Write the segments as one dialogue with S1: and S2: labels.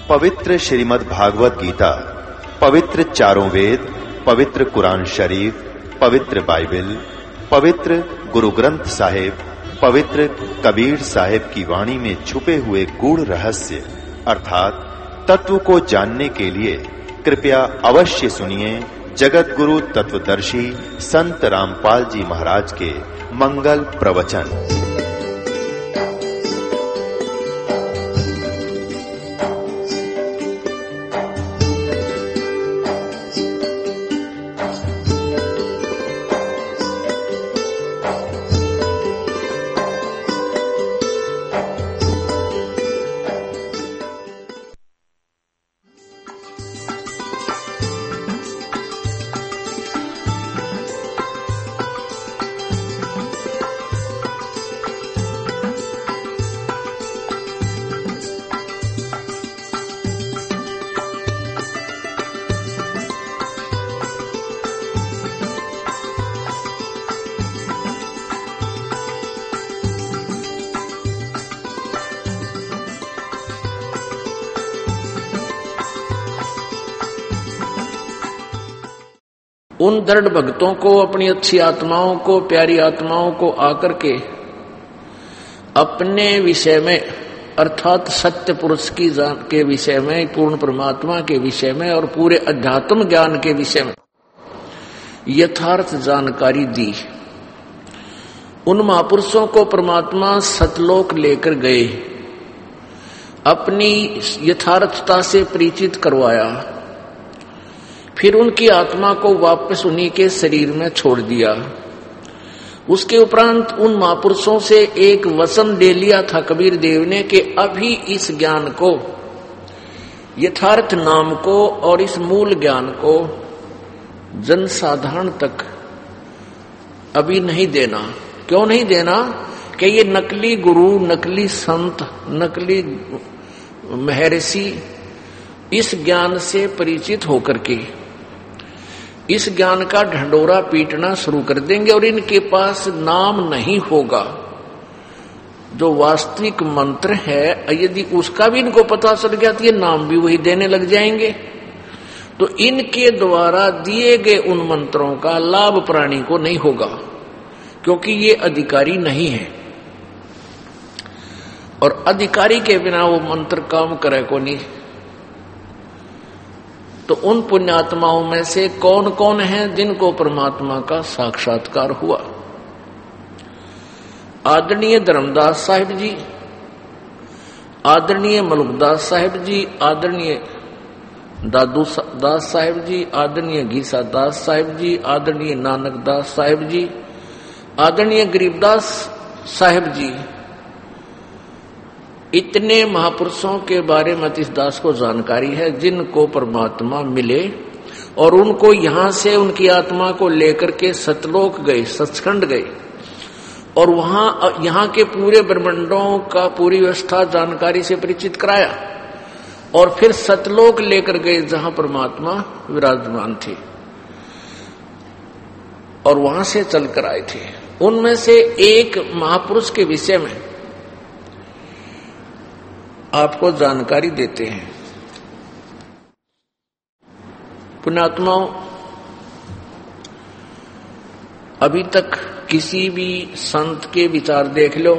S1: पवित्र श्रीमद् भागवत गीता, पवित्र चारों वेद, पवित्र कुरान शरीफ, पवित्र बाइबल, पवित्र गुरु ग्रंथ साहिब, पवित्र कबीर साहिब की वाणी में छुपे हुए गूढ़ रहस्य अर्थात तत्व को जानने के लिए कृपया अवश्य सुनिए जगत गुरु तत्वदर्शी संत रामपाल जी महाराज के मंगल प्रवचन।
S2: उन दृढ़ भक्तों को, अपनी अच्छी आत्माओं को, प्यारी आत्माओं को आकर के अपने विषय में अर्थात सत्य पुरुष की के विषय में, पूर्ण परमात्मा के विषय में और पूरे अध्यात्म ज्ञान के विषय में यथार्थ जानकारी दी। उन महापुरुषों को परमात्मा सतलोक लेकर गए, अपनी यथार्थता से परिचित करवाया, फिर उनकी आत्मा को वापस उन्हीं के शरीर में छोड़ दिया। उसके उपरांत उन महापुरुषों से एक वचन ले लिया था कबीर देव ने कि अभी इस ज्ञान को, यथार्थ नाम को और इस मूल ज्ञान को जनसाधारण तक अभी नहीं देना। क्यों नहीं देना? कि ये नकली गुरु, नकली संत, नकली महर्षि इस ज्ञान से परिचित होकर के इस ज्ञान का ढंडोरा पीटना शुरू कर देंगे और इनके पास नाम नहीं होगा। जो वास्तविक मंत्र है, यदि उसका भी इनको पता चल गया तो ये नाम भी वही देने लग जाएंगे। तो इनके द्वारा दिए गए उन मंत्रों का लाभ प्राणी को नहीं होगा, क्योंकि ये अधिकारी नहीं है और अधिकारी के बिना वो मंत्र काम करे को नहीं। तो उन पुण्यात्माओं में से कौन कौन है जिनको परमात्मा का साक्षात्कार हुआ? आदरणीय धर्मदास साहिब जी, आदरणीय मलुकदास साहिब जी, आदरणीय दादू दास साहिब जी, आदरणीय गीसा दास साहिब जी, आदरणीय नानक दास साहिब जी, आदरणीय गरीबदास साहिब जी, इतने महापुरुषों के बारे में इस दास को जानकारी है जिनको परमात्मा मिले और उनको यहां से उनकी आत्मा को लेकर के सतलोक गए, सचखंड गए और वहां यहां के पूरे ब्रह्मांडों का पूरी व्यवस्था जानकारी से परिचित कराया और फिर सतलोक लेकर गए जहां परमात्मा विराजमान थे और वहां से चलकर आए थे। उनमें से एक महापुरुष के विषय में आपको जानकारी देते हैं। पुण्यात्माओं, अभी तक किसी भी संत के विचार देख लो,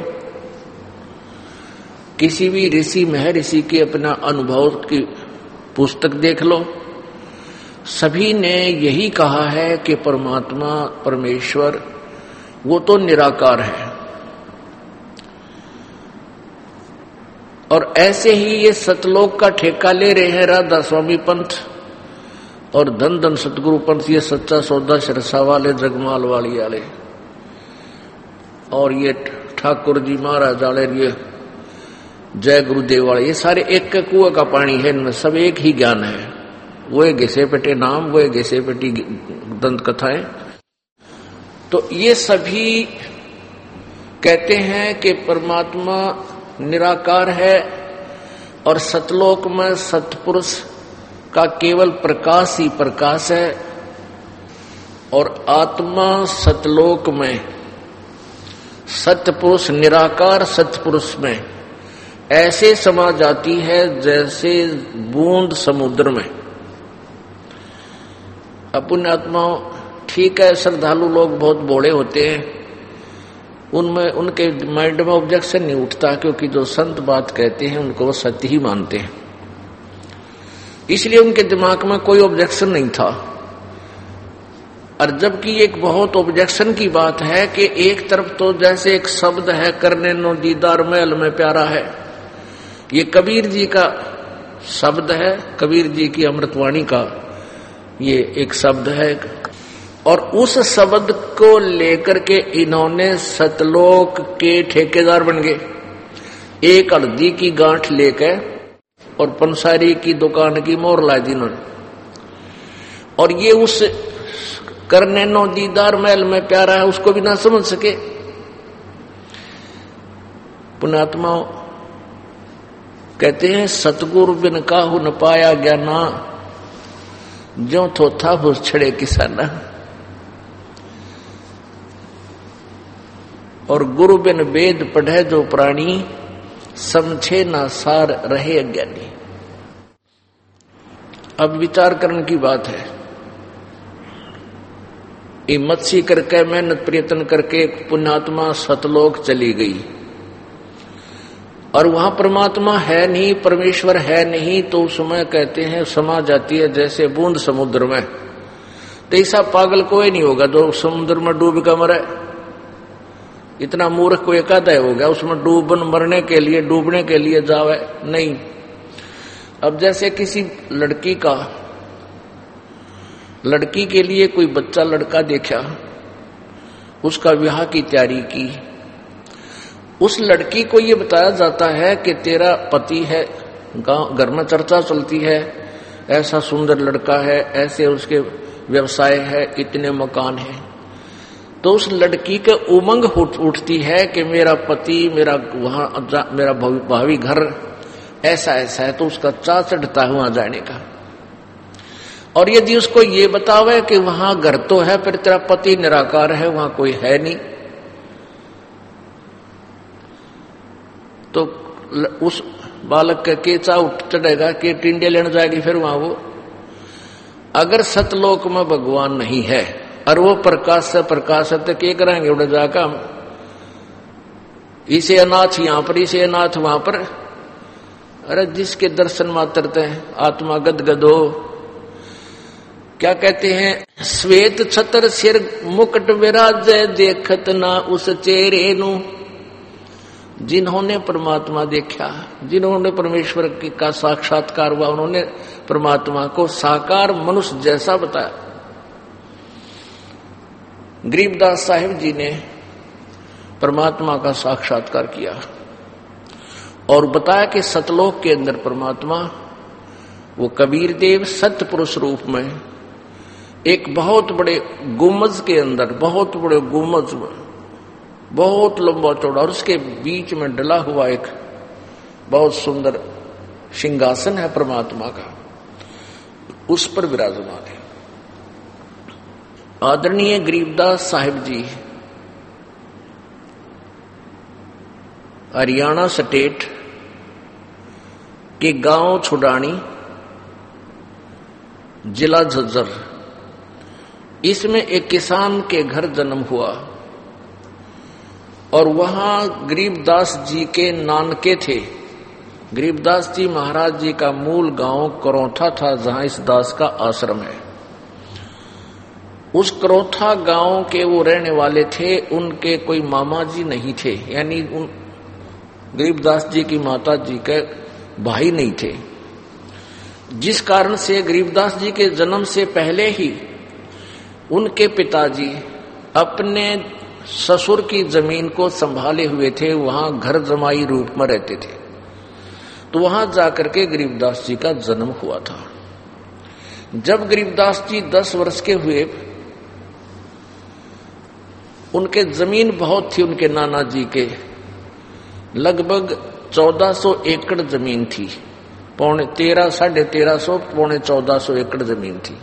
S2: किसी भी ऋषि महर्षि के अपना अनुभव की पुस्तक देख लो, सभी ने यही कहा है कि परमात्मा, परमेश्वर वो तो निराकार है। और ऐसे ही ये सतलोक का ठेका ले रहे हैं राधा स्वामी पंथ और धन धन सतगुरु पंथ, ये सच्चा सौदा सिरसा वाले, जगमाल वाली वाले और ये ठाकुर जी महाराज वाले, ये जय गुरुदेव वाले, ये सारे एक कुएं का पानी है, इनमें सब एक ही ज्ञान है। वो एक घिसे पेटे नाम, वो एक घिसे पेटी दंत कथाएं। तो ये सभी कहते हैं कि परमात्मा निराकार है और सतलोक में सतपुरुष का केवल प्रकाश ही प्रकाश है और आत्मा सतलोक में सतपुरुष, निराकार सतपुरुष में ऐसे समा जाती है जैसे बूंद समुद्र में। पुण्य आत्माओं, ठीक है, श्रद्धालु लोग बहुत भोले होते हैं, उनमें उनके माइंड में ऑब्जेक्शन नहीं उठता, क्योंकि जो संत बात कहते हैं उनको वो सत्य ही मानते हैं, इसलिए उनके दिमाग में कोई ऑब्जेक्शन नहीं था। और जबकि एक बहुत ऑब्जेक्शन की बात है कि एक तरफ तो जैसे एक शब्द है, करने नो दीदार महल में प्यारा है, ये कबीर जी का शब्द है, कबीर जी की अमृतवाणी का ये एक शब्द है, और उस शब्द को लेकर के इन्होंने सतलोक के ठेकेदार बन गए। एक हल्दी की गांठ लेकर और पंसारी की दुकान की मोहर ला दी इन्होंने, और ये उस करने नो दीदार महल में प्यारा है उसको भी ना समझ सके। पुण्यात्माओं कहते हैं, सतगुरु बिन काहू न पाया ज्ञाना, जो थोथा भूस छड़े किसाना। और गुरु बिन वेद पढ़े जो प्राणी, समझे ना सार रहे अज्ञानी। अब विचार करने की बात है। हिम्मत सी करके, मेहनत प्रयत्न करके पुण्यात्मा सतलोक चली गई, और वहां परमात्मा है नहीं, परमेश्वर है नहीं, तो उसमें कहते हैं समा जाती है जैसे बूंद समुद्र में। तो ऐसा पागल कोई नहीं होगा जो समुद्र में डूब कर मरे। इतना मूर्ख कोई एकादा हो गया उसमें डूबने के लिए जावे नहीं। अब जैसे किसी लड़की के लिए कोई बच्चा लड़का देखा, उसका विवाह की तैयारी की, उस लड़की को ये बताया जाता है कि तेरा पति है, गांव घर में चर्चा चलती है, ऐसा सुंदर लड़का है, ऐसे उसके व्यवसाय है, इतने मकान है, तो उस लड़की के उमंग उठती है कि मेरा पति, मेरा भावी घर ऐसा ऐसा है, तो उसका चाह चढ़ता है वहां जाने का। और यदि उसको ये बतावे कि वहां घर तो है पर तेरा पति निराकार है, वहां कोई है नहीं, तो उस बालक के चाह उठ चढ़ेगा कि टिंडे लेने जाएगी फिर वहां वो। अगर सतलोक में भगवान नहीं है और वो प्रकाश से प्रकाश है, तो क्या करेंगे उड़े जाकर हम, इसे अनाथ यहां पर, इसे अनाथ वहां पर। अरे जिसके दर्शन मात्र थे आत्मा गदगद हो। क्या कहते हैं, श्वेत छतर सिर मुकुट विराजे, देखत ना उस चेहरे नु। जिन्होंने परमात्मा देखा, जिन्होंने परमेश्वर का साक्षात्कार हुआ, उन्होंने परमात्मा को साकार मनुष्य जैसा बताया। गरीबदास साहिब जी ने परमात्मा का साक्षात्कार किया और बताया कि सतलोक के अंदर परमात्मा, वो कबीर देव सत्य पुरुष रूप में एक बहुत बड़े गुम्बज के अंदर, बहुत बड़े गुम्बज में, बहुत लंबा चौड़ा, और उसके बीच में डला हुआ एक बहुत सुंदर सिंहासन है परमात्मा का, उस पर विराजमान है। आदरणीय गरीबदास साहिब जी हरियाणा स्टेट के गांव छुडानी, जिला झज्जर, इसमें एक किसान के घर जन्म हुआ और वहां गरीबदास जी के नानके थे। गरीबदास जी महाराज जी का मूल गांव करौथा था, जहां इस दास का आश्रम है। उस करौथा गांव के वो रहने वाले थे, उनके कोई मामा जी नहीं थे, यानी उन गरीबदास जी की माता जी के भाई नहीं थे, जिस कारण से गरीबदास जी के जन्म से पहले ही उनके पिताजी अपने ससुर की जमीन को संभाले हुए थे, वहां घर जमाई रूप में रहते थे। तो वहां जाकर के गरीबदास जी का जन्म हुआ था। जब गरीबदास जी 10 वर्ष के हुए, उनके जमीन बहुत थी, उनके नाना जी के लगभग 1400 एकड़ जमीन थी, 13.5 साढ़े 1300 पौने 1400 एकड़ जमीन थी।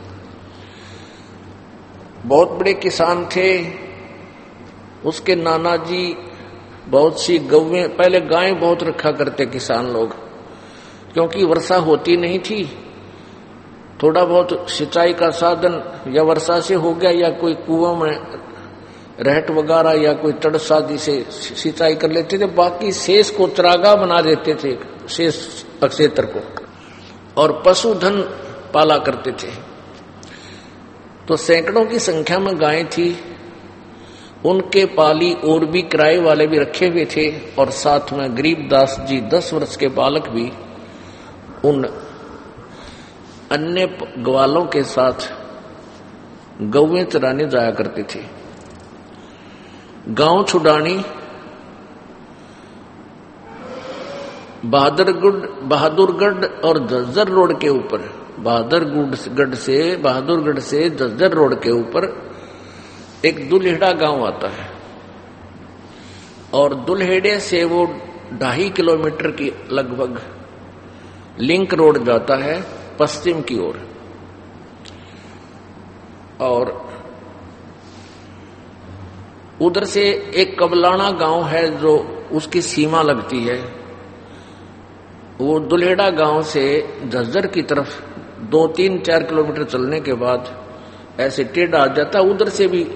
S2: बहुत बड़े किसान थे। उसके नाना जी बहुत सी गौवें, पहले गायें बहुत रखा करते किसान लोग, क्योंकि वर्षा होती नहीं थी। थोड़ा बहुत सिंचाई का साधन या वर्षा से हो गया या कोई कुआं में रहट वगैरह या कोई चढ़ शादी से सिंचाई कर लेते थे, बाकी शेष को चरागाह बना देते थे, शेष क्षेत्र को, और पशुधन पाला करते थे। तो सैकड़ों की संख्या में गायें थी, उनके पाली और भी किराए वाले भी रखे हुए थे, और साथ में गरीबदास जी 10 वर्ष के बालक भी उन अन्य ग्वालों के साथ गौवें चराने जाया करते थे। गांव छुडानी बहादुरगढ़ और झज्जर रोड के ऊपर, बहादुरगढ़ से झज्जर रोड के ऊपर एक दुल्हेड़ा गांव आता है, और दुल्हेड़े से वो 2.5 किलोमीटर की लगभग लिंक रोड जाता है पश्चिम की ओर, और उधर से एक कबलाना गांव है जो उसकी सीमा लगती है। वो दुल्हेड़ा गांव से झज्जर की तरफ 2-3-4 किलोमीटर चलने के बाद ऐसे टेढ़ा आ जाता, उधर से भी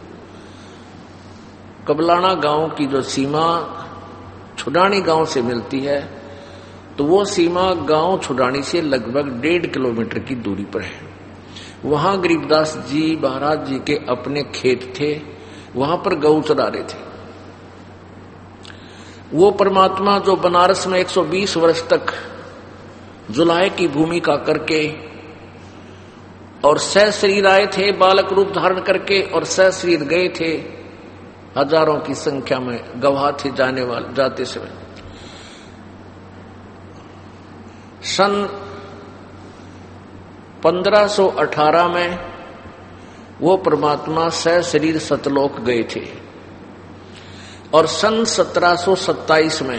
S2: कबलाना गांव की जो सीमा छुडानी गांव से मिलती है, तो वो सीमा गांव छुडानी से लगभग 1.5 किलोमीटर की दूरी पर है। वहां गरीबदास जी महाराज जी के अपने खेत थे, वहां पर गौ चरा रहे थे। वो परमात्मा जो बनारस में 120 वर्ष तक जुलाहे की भूमिका करके और सहशरीर आए थे, बालक रूप धारण करके, और सहशरीर गए थे, हजारों की संख्या में गवाह थे जाने वाले जाते समय। सन 1518 में वो परमात्मा सहशरीर सतलोक गए थे, और सन 1727 में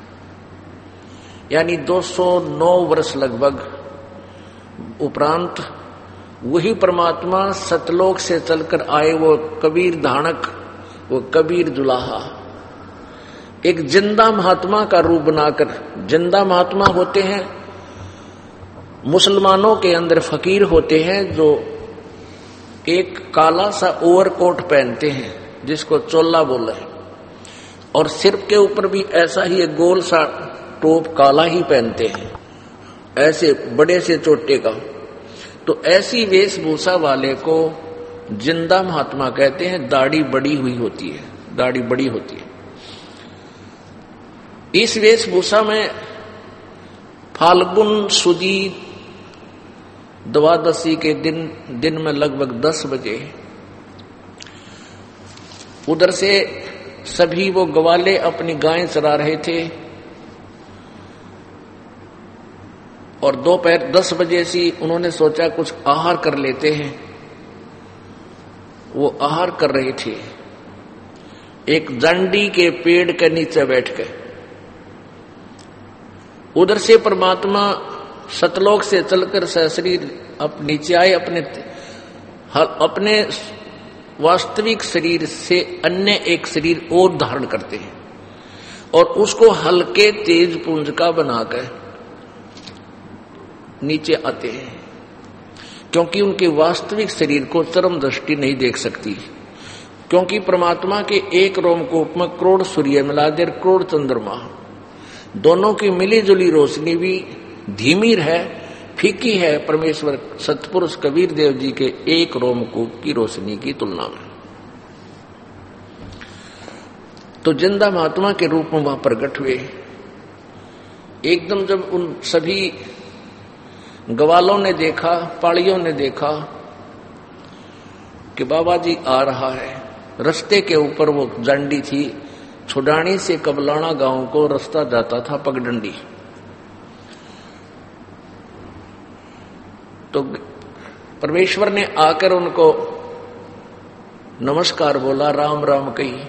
S2: यानी 209 वर्ष लगभग उपरांत वही परमात्मा सतलोक से चलकर आए, वो कबीर धानक, वो कबीर जुलाहा, एक जिंदा महात्मा का रूप बनाकर। जिंदा महात्मा होते हैं मुसलमानों के अंदर फकीर होते हैं जो एक काला सा ओवरकोट पहनते हैं जिसको चोला बोले, और सिर के ऊपर भी ऐसा ही एक गोल सा टोप काला ही पहनते हैं, ऐसे बड़े से चोटे का। तो ऐसी वेशभूषा वाले को जिंदा महात्मा कहते हैं। दाढ़ी बड़ी हुई होती है, दाढ़ी बड़ी होती है। इस वेशभूषा में फाल्गुन सुदी द्वादशी के दिन में लगभग 10 बजे उधर से सभी वो ग्वाले अपनी गायें चरा रहे थे, और दोपहर 10 बजे से उन्होंने सोचा कुछ आहार कर लेते हैं। वो आहार कर रहे थे एक जंडी के पेड़ के नीचे बैठ के। उधर से परमात्मा सतलोक से चलकर सहशरीर अब नीचे आए, अपने वास्तविक शरीर से अन्य एक शरीर और धारण करते हैं, और उसको हल्के तेज पुंज का बनाकर नीचे आते हैं, क्योंकि उनके वास्तविक शरीर को चरम दृष्टि नहीं देख सकती, क्योंकि परमात्मा के एक रोमकूप में करोड़ सूर्य मिला दे, करोड़ चंद्रमा, दोनों की मिली जुली रोशनी भी धीमी है, फीकी है परमेश्वर सतपुरुष कबीर देव जी के एक रोमकूप की रोशनी की तुलना में। तो जिंदा महात्मा के रूप में वहां प्रकट हुए। एकदम जब उन सभी ग्वालों ने देखा, पाड़ियों ने देखा कि बाबा जी आ रहा है, रास्ते के ऊपर वो जंडी थी, छुडानी से कबलाना गांव को रास्ता जाता था पगडंडी। तो परमेश्वर ने आकर उनको नमस्कार बोला, राम राम कही।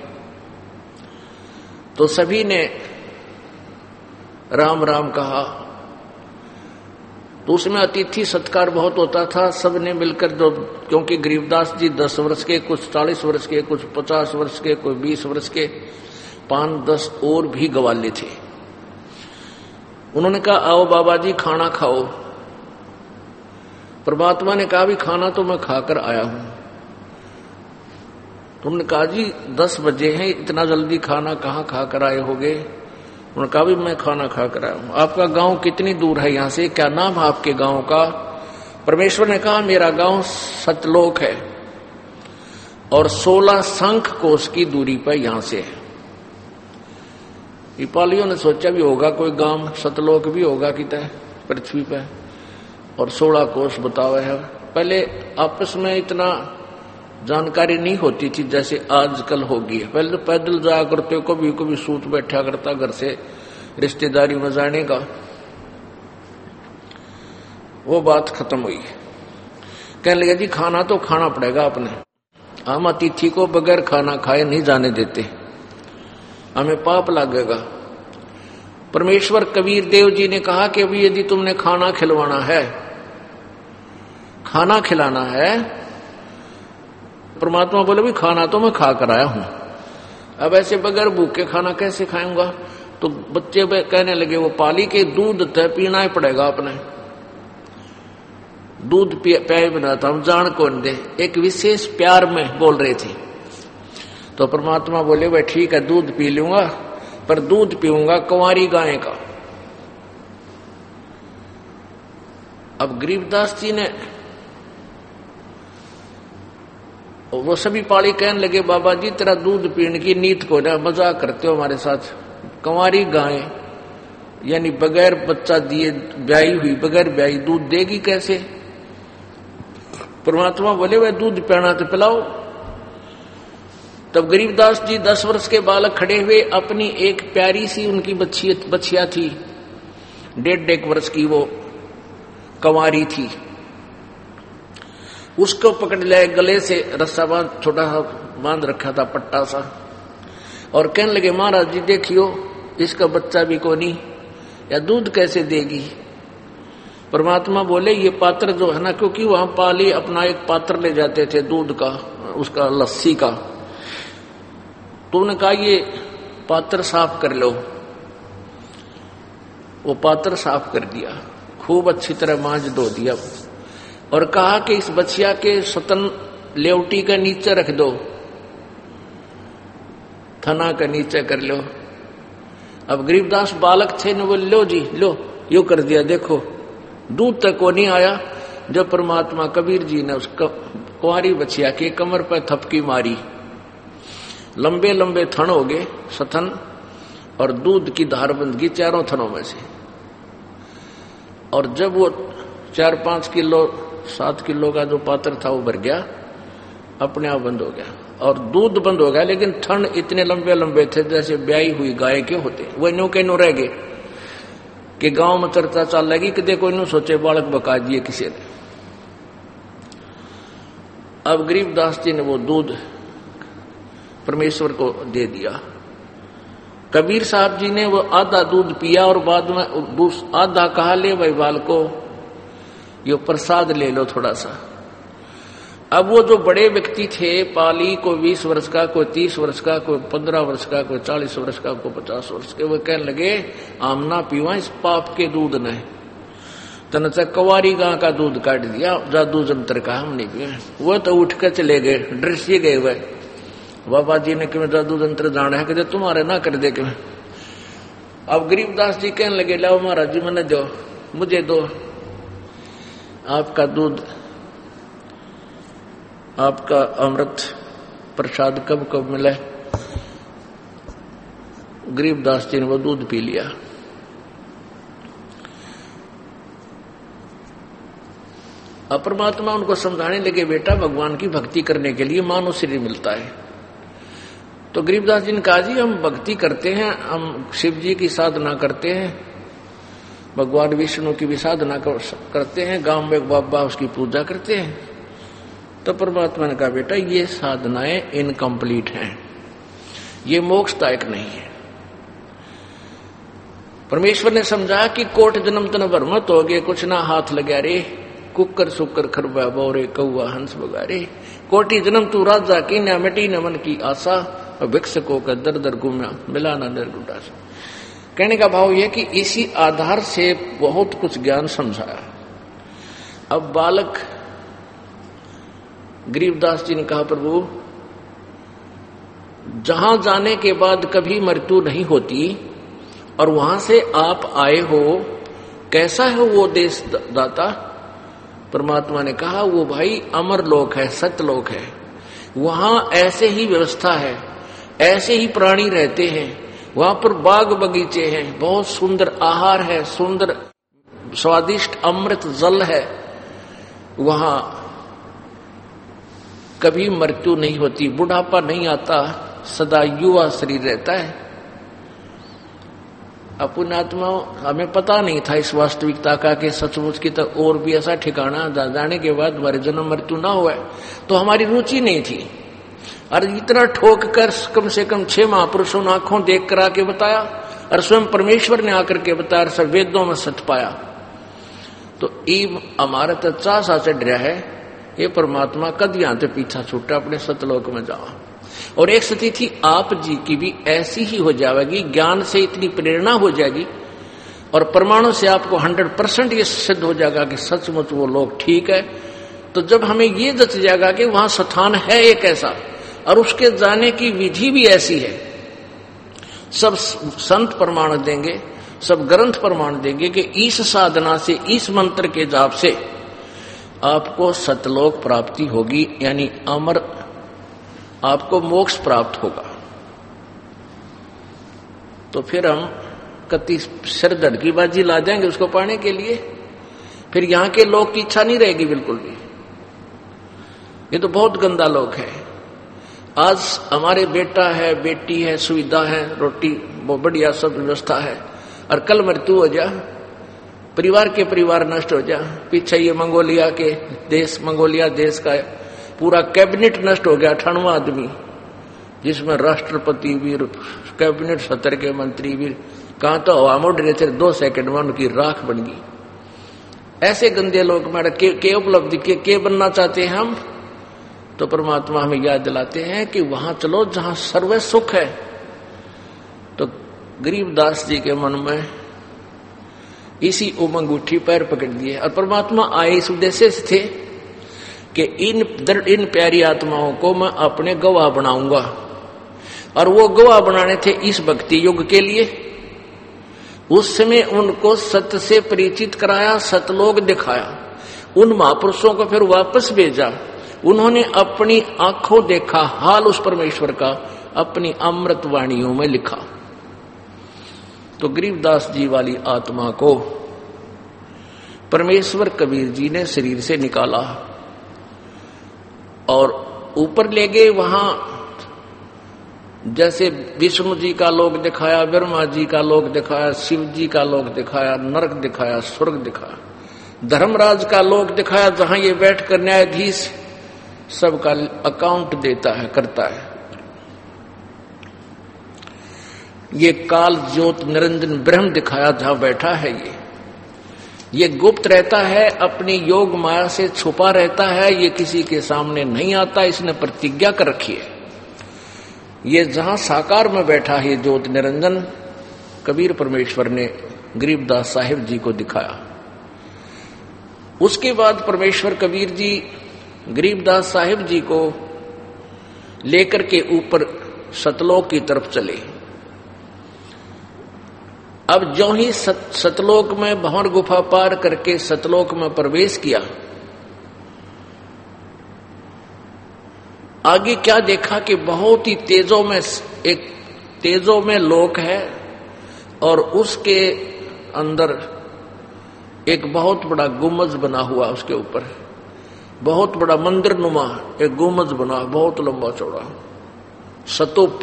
S2: तो सभी ने राम राम कहा। तो उसमें अतिथि सत्कार बहुत होता था, सब ने मिलकर, जो क्योंकि गरीबदास जी 10 वर्ष के, कुछ 40 वर्ष के, कुछ 50 वर्ष के, कोई 20 वर्ष के, 5-10 और भी गवाले थे। उन्होंने कहा आओ बाबा जी खाना खाओ। परमात्मा ने कहा भी खाना तो मैं खाकर आया हूं। तुमने कहा जी 10 बजे हैं, इतना जल्दी खाना कहाँ खाकर आए होगे? उन्होंने कहा भी मैं खाना खाकर आया हूं। आपका गांव कितनी दूर है यहां से, क्या नाम है आपके गांव का? परमेश्वर ने कहा मेरा गांव सतलोक है और 16 शंख कोस की दूरी पर यहां से है। पालियों ने सोचा भी होगा कोई गांव सतलोक भी होगा कितना पृथ्वी पे, और 16 कोस बतावे है। पहले आपस में इतना जानकारी नहीं होती थी जैसे आजकल होगी। पहले तो पैदल जाया करते, कभी सूत बैठा करता घर से रिश्तेदारी में जाने का, वो बात खत्म हुई। कहने लगे जी खाना तो खाना पड़ेगा आपने, हम अतिथि को बगैर खाना खाए नहीं जाने देते, हमें पाप लगेगा। परमेश्वर कबीर देव जी ने कहा कि अभी यदि तुमने खाना खिलवाना है, खाना खिलाना है, परमात्मा बोले भी खाना तो मैं खा कर आया हूं, अब ऐसे बगैर भूखे खाना कैसे खाऊंगा? तो बच्चे कहने लगे वो पाली के दूध तो पीना ही पड़ेगा आपने, दूध प्याए बिना तो हम जान कौन दे। एक विशेष प्यार में बोल रहे थे। तो परमात्मा बोले वह ठीक है दूध पी लूंगा, पर दूध पीऊंगा कुंवारी गाय का। अब गरीबदास जी ने, वो सभी पाली कहने लगे बाबा जी तेरा दूध पीने की नीत को ना, मजाक करते हो हमारे साथ। कुंवारी गाय यानी बगैर बच्चा दिए ब्याई हुई, बगैर ब्याई दूध देगी कैसे? परमात्मा बोले वह दूध पीना तो पिलाओ। तब गरीबदास जी 10 वर्ष के बालक खड़े हुए, अपनी एक प्यारी सी उनकी बच्चिया थी, 1.5 वर्ष की, वो कुंवारी थी, उसको पकड़ लिया, गले से रस्सा बांध, छोटा सा बांध रखा था पट्टा सा, और कहने लगे महाराज जी देखियो इसका बच्चा भी कोनी, या दूध कैसे देगी? परमात्मा बोले ये पात्र जो है ना, क्योंकि वहां पाली अपना एक पात्र ले जाते थे दूध का, उसका लस्सी का, तो उन्होंने कहा ये पात्र साफ कर लो। वो पात्र साफ कर दिया, खूब अच्छी तरह मांझ धो दिया, और कहा कि इस बच्चिया के सतन लेवटी का नीचे रख दो, थना का नीचे कर लो। अब गरीबदास बालक थे न, बोले लो जी लो, यो कर दिया, देखो दूध तक को नहीं आया। जब परमात्मा कबीर जी ने उस कुंवारी बच्चिया की कमर पर थपकी मारी, लंबे लंबे थन हो गए सथन, और दूध की धार बंद गई चारों थनों में से, और जब वो 4-5 किलो 7 किलो का जो पात्र था वो भर गया, अपने आप बंद हो गया, और दूध बंद हो गया, लेकिन थन इतने लंबे लंबे थे जैसे ब्याई हुई गाय के होते। वो नो के नो रह गए कि गांव में चर्चा चल लगी कि देखो इन्हों सोचे बालक बका दिए किसी ने। अब गरीबदास जी ने वो दूध परमेश्वर को दे दिया। कबीर साहब जी ने वो आधा दूध पिया, और बाद में आधा कहा ले भाई बाल को ये प्रसाद ले लो थोड़ा सा। अब वो जो बड़े व्यक्ति थे, पाली कोई 20 वर्ष का, कोई 30 वर्ष का, कोई 15 वर्ष का, कोई 40 वर्ष का, कोई 50 वर्ष के, वो कहने लगे आमना पीवा इस पाप के दूध ने, तन से कुंवारी गां का दूध काट दिया, जादू जंत्र का हम नहीं पिया। वो तो उठ कर चले गए, डर से गए हुए। बाबा जी ने कि जादू जंत्र जाना है कि तुम्हारे ना कर दे कि। अब गरीबदास जी कहने लगे लाओ महाराज जी मैंने दो, मुझे दो आपका दूध, आपका अमृत प्रसाद कब कब मिला? गरीबदास जी ने वो दूध पी लिया। अब परमात्मा उनको समझाने लगे बेटा भगवान की भक्ति करने के लिए मानव शरीर मिलता है। तो गरीबदास जी ने कहा जी हम भक्ति करते हैं, हम शिव जी की साधना करते हैं, भगवान विष्णु की भी साधना करते हैं, गांव में एक बाबा उसकी पूजा करते हैं। तो परमात्मा ने कहा बेटा ये साधनाएं इनकम्प्लीट हैं, ये मोक्षदायक नहीं है। परमेश्वर ने समझा कि कोट जन्म तन भरमत हो गए, कुछ ना हाथ लगा रे, कुकर सुकर खरबा बोरे कौआ हंस बगारे, कोटि जन्म तू राजा की न मिटी न मन की आशा, और भिक्षकों का दर दर घूमना मिला ना निर्गुणा से। कहने का भाव यह कि इसी आधार से बहुत कुछ ज्ञान समझाया। अब बालक गरीबदास जी ने कहा, प्रभु जहां जाने के बाद कभी मृत्यु नहीं होती और वहां से आप आए हो, कैसा है वो देश दाता? परमात्मा ने कहा, वो भाई अमर लोक है, सत्यलोक है, वहां ऐसे ही व्यवस्था है, ऐसे ही प्राणी रहते हैं, वहां पर बाग बगीचे हैं, बहुत सुंदर आहार है, सुंदर स्वादिष्ट अमृत जल है, वहां कभी मृत्यु नहीं होती, बुढ़ापा नहीं आता, सदा युवा शरीर रहता है। अपन आत्मा हमें पता नहीं था इस वास्तविकता का कि सचमुच की तो और भी ऐसा ठिकाना जाने के बाद हमारे जन्म मृत्यु ना हुआ, तो हमारी रुचि नहीं थी। और इतना ठोक कर कम से कम 6 महापुरुषों ने आंखों देख कर आके बताया, और स्वयं परमेश्वर ने आकर के बताया, सब वेदों में सत्य पाया। तो ये हमारा तो चासा चढ़ रहा है, ये परमात्मा कद यहां से पीछा छूटा, अपने सतलोक में जाओ। और एक स्थिति आप जी की भी ऐसी ही हो जाएगी, ज्ञान से इतनी प्रेरणा हो जाएगी और परमाणु से आपको 100% ये सिद्ध हो जाएगा कि सचमुच वो लोग ठीक है। तो जब हमें ये जच जाएगा कि वहां स्थान है एक ऐसा और उसके जाने की विधि भी ऐसी है, सब संत प्रमाण देंगे, सब ग्रंथ प्रमाण देंगे कि इस साधना से, इस मंत्र के जाप से आपको सतलोक प्राप्ति होगी, यानी अमर आपको मोक्ष प्राप्त होगा। तो फिर हम कति सिरदर्द की बाजी ला देंगे उसको पाने के लिए, फिर यहां के लोग की इच्छा नहीं रहेगी बिल्कुल भी। ये तो बहुत गंदा लोग है। आज हमारे बेटा है, बेटी है, सुविधा है, रोटी बहुत बढ़िया सब व्यवस्था है, और कल मृत्यु हो जा, परिवार के परिवार नष्ट हो जा। पीछे ये मंगोलिया के देश, मंगोलिया देश का पूरा कैबिनेट नष्ट हो गया, 98वां आदमी, जिसमें राष्ट्रपति भी, कैबिनेट सत्र के मंत्री भी, कहां तो हवा में उड़ रहे थे, 2 सेकंड में उनकी राख बन गई। ऐसे गंदे लोग हमारा के उपलब्धि के बनना चाहते हैं हम। तो परमात्मा हमें याद दिलाते हैं कि वहां चलो जहां सर्व सुख है। तो गरीबदास जी के मन में इसी उमंग उठी, पैर पकड़ दिए, और परमात्मा आए इस उद्देश्य से थे कि इन प्यारी आत्माओं को मैं अपने गवाह बनाऊंगा। और वो गवाह बनाने थे इस भक्ति युग के लिए। उस समय उनको सत्य से परिचित कराया, सतलोक दिखाया, उन महापुरुषों को फिर वापस भेजा। उन्होंने अपनी आंखों देखा हाल उस परमेश्वर का, अपनी अमृत वाणियों में लिखा। तो गरीबदास जी वाली आत्मा को परमेश्वर कबीर जी ने शरीर से निकाला और ऊपर ले गए। वहां जैसे विष्णु जी का लोक दिखाया, ब्रह्मा जी का लोक दिखाया, शिव जी का लोक दिखाया, नरक दिखाया, स्वर्ग दिखाया, धर्मराज का लोक दिखाया, जहां ये बैठ कर न्यायाधीश सबका अकाउंट देता है, करता है। ये काल ज्योत निरंजन ब्रह्म दिखाया, जहां बैठा है ये गुप्त रहता है, अपनी योग माया से छुपा रहता है, ये किसी के सामने नहीं आता, इसने प्रतिज्ञा कर रखी है। ये जहां साकार में बैठा है, ये ज्योत निरंजन कबीर परमेश्वर ने गरीबदास साहिब जी को दिखाया। उसके बाद परमेश्वर कबीर जी गरीबदास साहिब जी को लेकर के ऊपर सतलोक की तरफ चले। अब जो ही सतलोक में भंवर गुफा पार करके सतलोक में प्रवेश किया, आगे क्या देखा कि बहुत ही तेजों में लोक है, और उसके अंदर एक बहुत बड़ा गुम्बज बना हुआ, उसके ऊपर बहुत बड़ा मंदिर नुमा एक गुम्बज बना, बहुत लंबा चौड़ा स्तूप,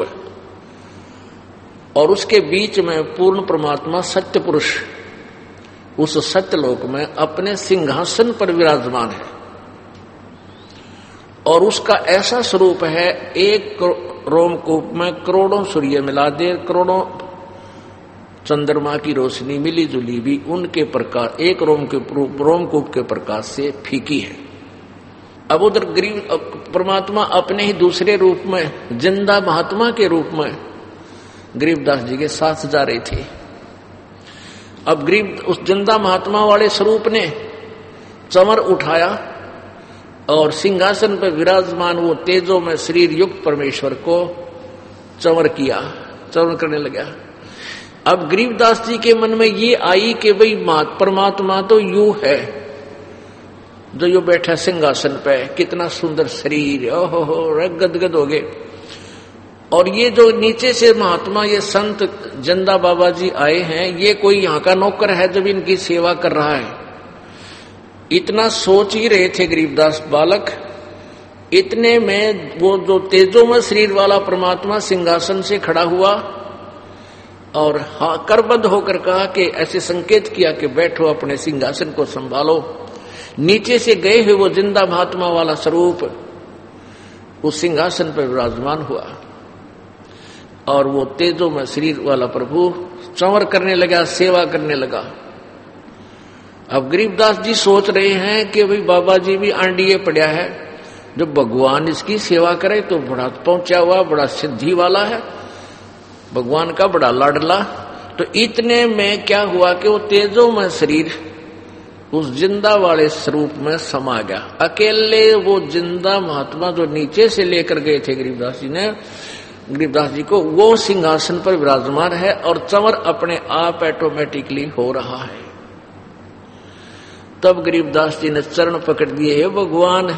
S2: और उसके बीच में पूर्ण परमात्मा सत्य पुरुष उस सत्यलोक में अपने सिंहासन पर विराजमान है। और उसका ऐसा स्वरूप है, एक रोमकूप में करोड़ों सूर्य मिला दे, करोड़ों चंद्रमा की रोशनी मिली जुली भी उनके प्रकाश एक रोमकूप के प्रकाश से फीकी है। अब उधर परमात्मा अपने ही दूसरे रूप में जिंदा महात्मा के रूप में गरीबदास जी के साथ जा रही थी। अब गरीब उस जिंदा महात्मा वाले स्वरूप ने चमर उठाया और सिंहासन पर विराजमान वो तेजो में शरीर युक्त परमेश्वर को चमर किया, चमर करने लगा। अब गरीबदास जी के मन में ये आई कि भाई परमात्मा तो यू है जो यो बैठा सिंहासन पे, कितना सुंदर शरीर, ओहो गदगद हो गए। और ये जो नीचे से महात्मा ये संत जिंदा बाबा जी आए हैं, ये कोई यहाँ का नौकर है जब इनकी सेवा कर रहा है। इतना सोच ही रहे थे गरीबदास बालक। इतने में वो जो तेजोमय शरीर वाला परमात्मा सिंहासन से खड़ा हुआ और हाँ करबद्ध होकर कहा कि ऐसे संकेत किया कि बैठो, अपने सिंहासन को संभालो। नीचे से गए हुए वो जिंदा महात्मा वाला स्वरूप उस सिंहासन पर विराजमान हुआ और वो तेजोमय शरीर वाला प्रभु चंवर करने लगा, सेवा करने लगा। अब गरीबदास जी सोच रहे हैं कि भाई बाबा जी भी आंडिये पड़ा है, जब भगवान इसकी सेवा करे तो बड़ा पहुंचा हुआ, बड़ा सिद्धि वाला है, भगवान का बड़ा लाडला। तो इतने में क्या हुआ कि वो तेजोमय शरीर उस जिंदा वाले स्वरूप में समा गया। अकेले वो जिंदा महात्मा जो नीचे से लेकर गए थे गरीबदास जी ने, गरीबदास जी को, वो सिंहासन पर विराजमान है और चंवर अपने आप ऑटोमेटिकली हो रहा है। तब गरीबदास जी ने चरण पकड़ दिए, हे भगवान,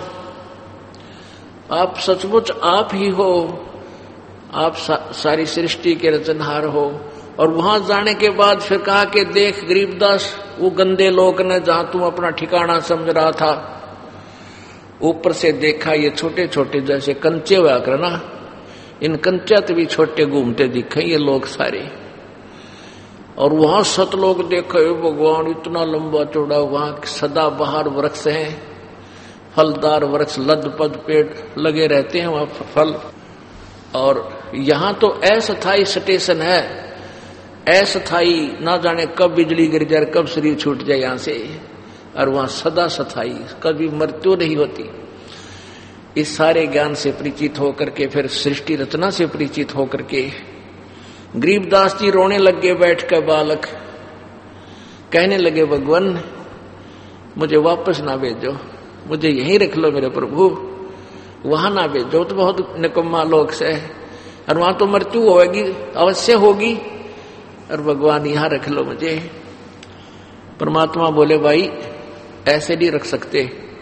S2: आप सचमुच आप ही हो, आप सारी सृष्टि के रचनहार हो। और वहां जाने के बाद फिर कहा कि देख गरीबदास, वो गंदे लोग ने जहां तुम अपना ठिकाना समझ रहा था, ऊपर से देखा ये छोटे छोटे जैसे कंचे हुआ कर ना, इन कंचत भी छोटे घूमते दिखे ये लोग सारे। और वहां सतलोक देखो भगवान, इतना लंबा चौड़ा, वहां सदा बहार वृक्ष हैं, फलदार वृक्ष, लदपद पेड़ लगे रहते हैं वहां फल। और यहां तो अस्थायी स्टेशन है, अस्थायी, ना जाने कब बिजली गिर जाए, कब शरीर छूट जाए यहां से, और वहां सदा स्थायी, कभी मृत्यु नहीं होती। इस सारे ज्ञान से परिचित होकर के, फिर सृष्टि रचना से परिचित होकर के गरीबदास जी रोने लग गए बैठ कर। बालक कहने लगे, भगवान मुझे वापस ना भेजो, मुझे यहीं रख लो मेरे प्रभु, वहां ना भेजो, तो बहुत निकम्मा लोग से, और वहां तो मृत्यु होगी, अवश्य होगी, और भगवान यहां रख लो मुझे। परमात्मा बोले, भाई ऐसे नहीं रख सकते,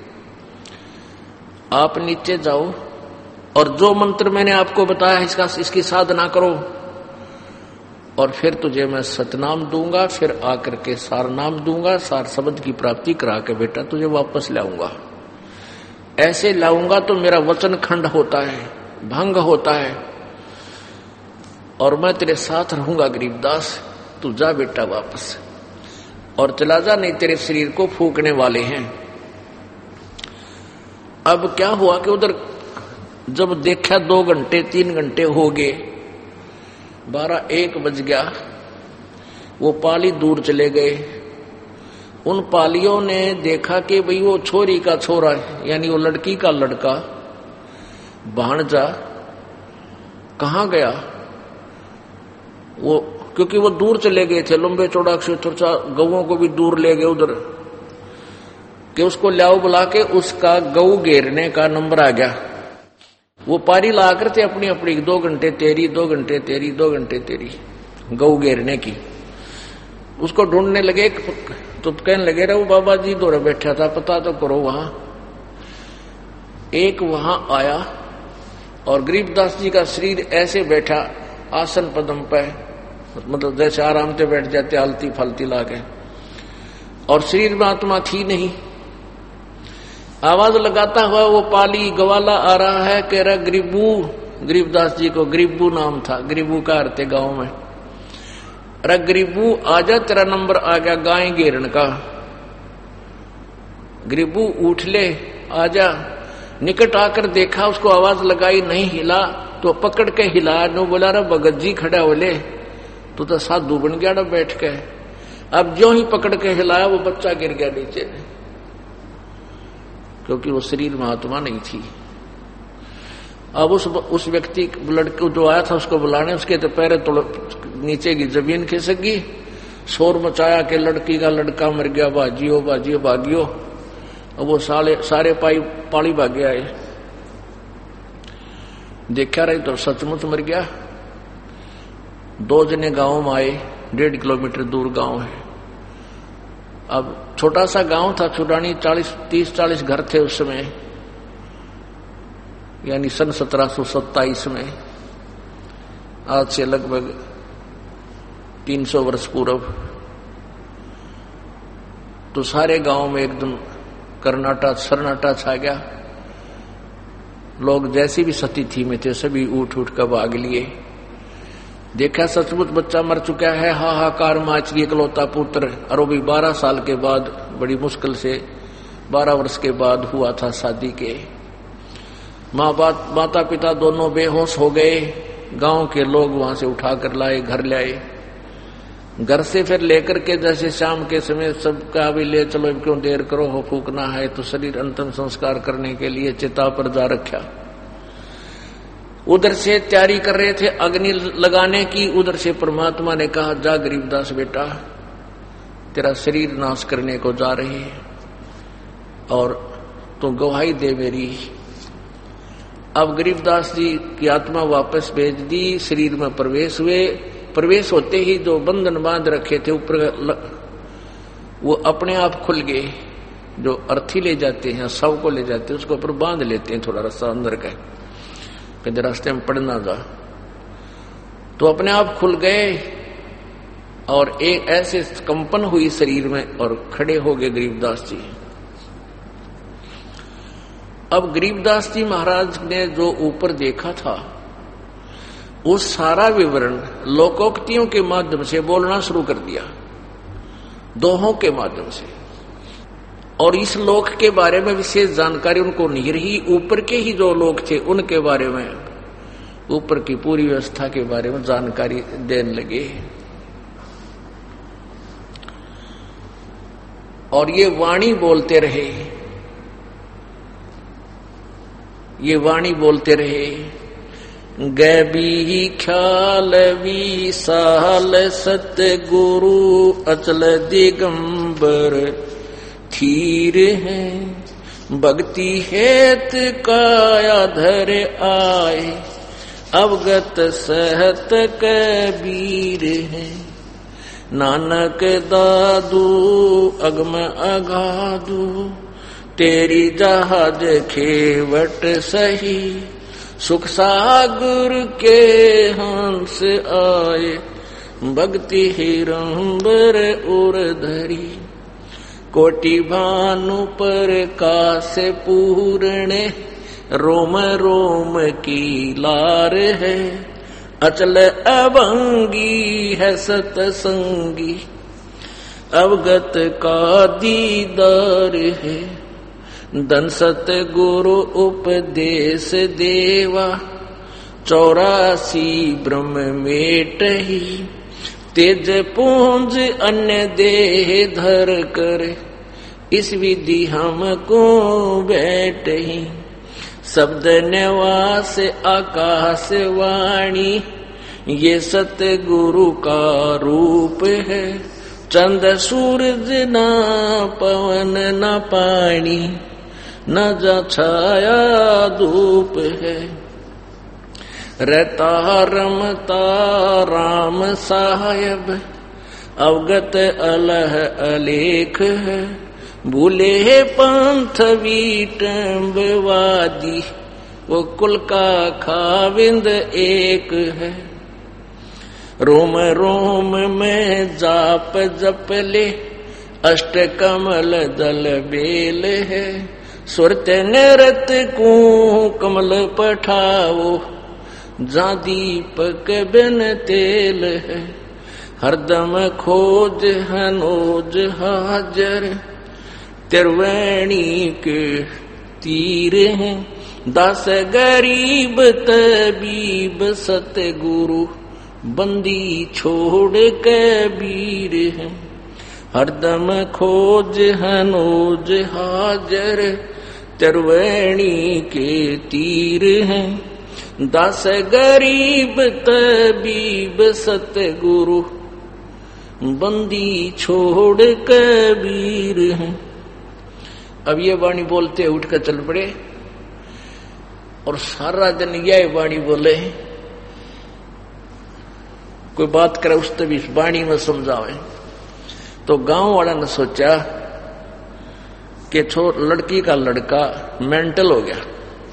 S2: आप नीचे जाओ और जो मंत्र मैंने आपको बताया इसकी साधना करो, और फिर तुझे मैं सतनाम दूंगा, फिर आकर के सार नाम दूंगा, सार शब्द की प्राप्ति करा के बेटा तुझे वापस लाऊंगा। ऐसे लाऊंगा तो मेरा वचन खंड होता है, भंग होता है, और मैं तेरे साथ रहूंगा गरीबदास, तू जा बेटा वापस और चला जा, नहीं तेरे शरीर को फूकने वाले हैं। अब क्या हुआ कि उधर जब देखा 2 घंटे 3 घंटे हो गए, 12-1 बज गया, वो पाली दूर चले गए। उन पालियों ने देखा कि भाई वो छोरी का छोरा, यानी वो लड़की का लड़का भाणजा कहाँ गया, वो क्योंकि वो दूर चले गए थे, लंबे चौड़ा क्षेत्र, गौओं को भी दूर ले गए उधर, कि उसको लाओ बुला के, उसका गऊ घेरने का नंबर आ गया। वो पारी ला करते अपनी अपनी 2 घंटे तेरी, 2 घंटे तेरी, 2 घंटे तेरी गऊ घेरने की। उसको ढूंढने लगे तो कहने लगे, रे वो बाबा जी दौड़े बैठा था, पता तो करो। वहां एक वहां आया और गरीबदास जी का शरीर ऐसे बैठा आसन पदम पे, मतलब जैसे आराम से बैठ जाते आलती फालती लाके, और शरीर में आत्मा थी नहीं। आवाज लगाता हुआ वो पाली गवाला आ रहा है, कह रहा गरीबू, गरीबदास जी को गरीबू नाम था, गरीबू का अर्थ है गांव में। अरे गरीबू आजा, तेरा नंबर आ गया गाय घेरन का, गरीबू उठ ले, आजा। निकट आकर देखा, उसको आवाज लगाई, नहीं हिला, तो पकड़ के हिलाया, नो बोला रे भगत जी खड़ा हो ले, तो साधु बन गया बैठ के। अब जो ही पकड़ के हिलाया, वो बच्चा गिर गया नीचे, क्योंकि वो शरीर में आत्मा नहीं थी। अब उस व्यक्ति लड़के जो आया था उसको बुलाने, उसके तो पैर नीचे की जमीन खिसक गई, शोर मचाया कि लड़की का लड़का मर गया, भाजियो भाजियो भागियो। अब वो सारे पाली भागे आए, देखा रहे तो सचमुच मर गया। 2 जने गांव में आए, 1.5 किलोमीटर दूर गांव है। अब छोटा सा गांव था छुड़ानी, 30-40 घर थे उस समय, यानी सन 1727 में, आज से लगभग 300 वर्ष पूर्व। तो सारे गांव में एकदम सन्नाटा छा गया। लोग जैसी भी सती में थे सभी उठ कर भाग लिए। देखा सचमुच बच्चा मर चुका है, हाहाकार माच रही, इकलौता पुत्र। और वो भी 12 साल के बाद, बड़ी मुश्किल से 12 वर्ष के बाद हुआ था शादी के। माता पिता दोनों बेहोश हो गए। गांव के लोग वहां से उठाकर लाए, घर लाए। घर से फिर लेकर के जैसे शाम के समय सबका भी ले चलो, क्यों देर करो, हो फूकना है। तो शरीर अंतिम संस्कार करने के लिए चिता पर जा रखा। उधर से तैयारी कर रहे थे अग्नि लगाने की। उधर से परमात्मा ने कहा, जा गरीबदास बेटा, तेरा शरीर नाश करने को जा रहे है और तू गवाही दे मेरी। अब गरीबदास जी की आत्मा वापस भेज दी, शरीर में प्रवेश हुए। प्रवेश होते ही जो बंधन बांध रखे थे ऊपर, वो अपने आप खुल गए। जो अर्थी ले जाते हैं, शव को ले जाते हैं, उसको ऊपर बांध लेते हैं थोड़ा रास्ता अंदर का, कभी रास्ते में पड़ना जा। तो अपने आप खुल गए और एक ऐसे कंपन हुई शरीर में और खड़े हो गए गरीबदास जी। अब गरीबदास जी महाराज ने जो ऊपर देखा था, वो सारा विवरण लोकोक्तियों के माध्यम से बोलना शुरू कर दिया, दोहों के माध्यम से। और इस लोक के बारे में विशेष जानकारी उनको नहीं रही। ऊपर के ही जो लोग थे उनके बारे में, ऊपर की पूरी व्यवस्था के बारे में जानकारी देने लगे। और ये वाणी बोलते रहे, ये वाणी बोलते रहे। गैबी ख्याल विशाल सतगुरु अचल दिगंबर थीर है। भक्ति हेत काया धर आए, अवगत सहत कबीर है। नानक दादू अगम अगाधु, तेरी जहाज खेवट सही। सुख सागर के हंस आए, भक्ति हिरंबर उर धरी। कोटि भानु पर काश पूर्ण, रोम रोम की लार है। अचल अभंगी है सतसंगी, अवगत का दीदार है। धन सतगुरु उपदेश देवा, 84 ब्रह्म मेटही। तेज पूंज अन्य देह धर कर, इस विधि हमको बैठही। शब्द निवास आकाश वाणी, ये सतगुरु का रूप है। चंद सूरज ना पवन न पानी, न जा छाया धूप है। रहता रमता राम साहेब, अवगत अलह अलेख है। भूले पंथ विटंबवादी, वो कुल का खाविंद एक है। रोम रोम में जाप जप ले, अष्ट कमल दल बेल है। सुरत नृत को कमल पठाओ, जा दीपक बिन तेल है। हरदम खोज हनोज हाजर, त्रिवेणी के तीर हैं। दास गरीब तबीब सतगुरु, बंदी छोड़ कबीर है। हरदम खोज हनोज हाजर, त्रिवेणी के तीर हैं। दास गरीब तबीब सतगुरु बंदी छोड़ कबीर है। अब ये वाणी बोलते उठ कर चल पड़े और सारा दिन यह वाणी बोले। कोई बात करे उससे भी वाणी में समझावे। तो गांव वाला ने सोचा कि लड़की का लड़का मेंटल हो गया।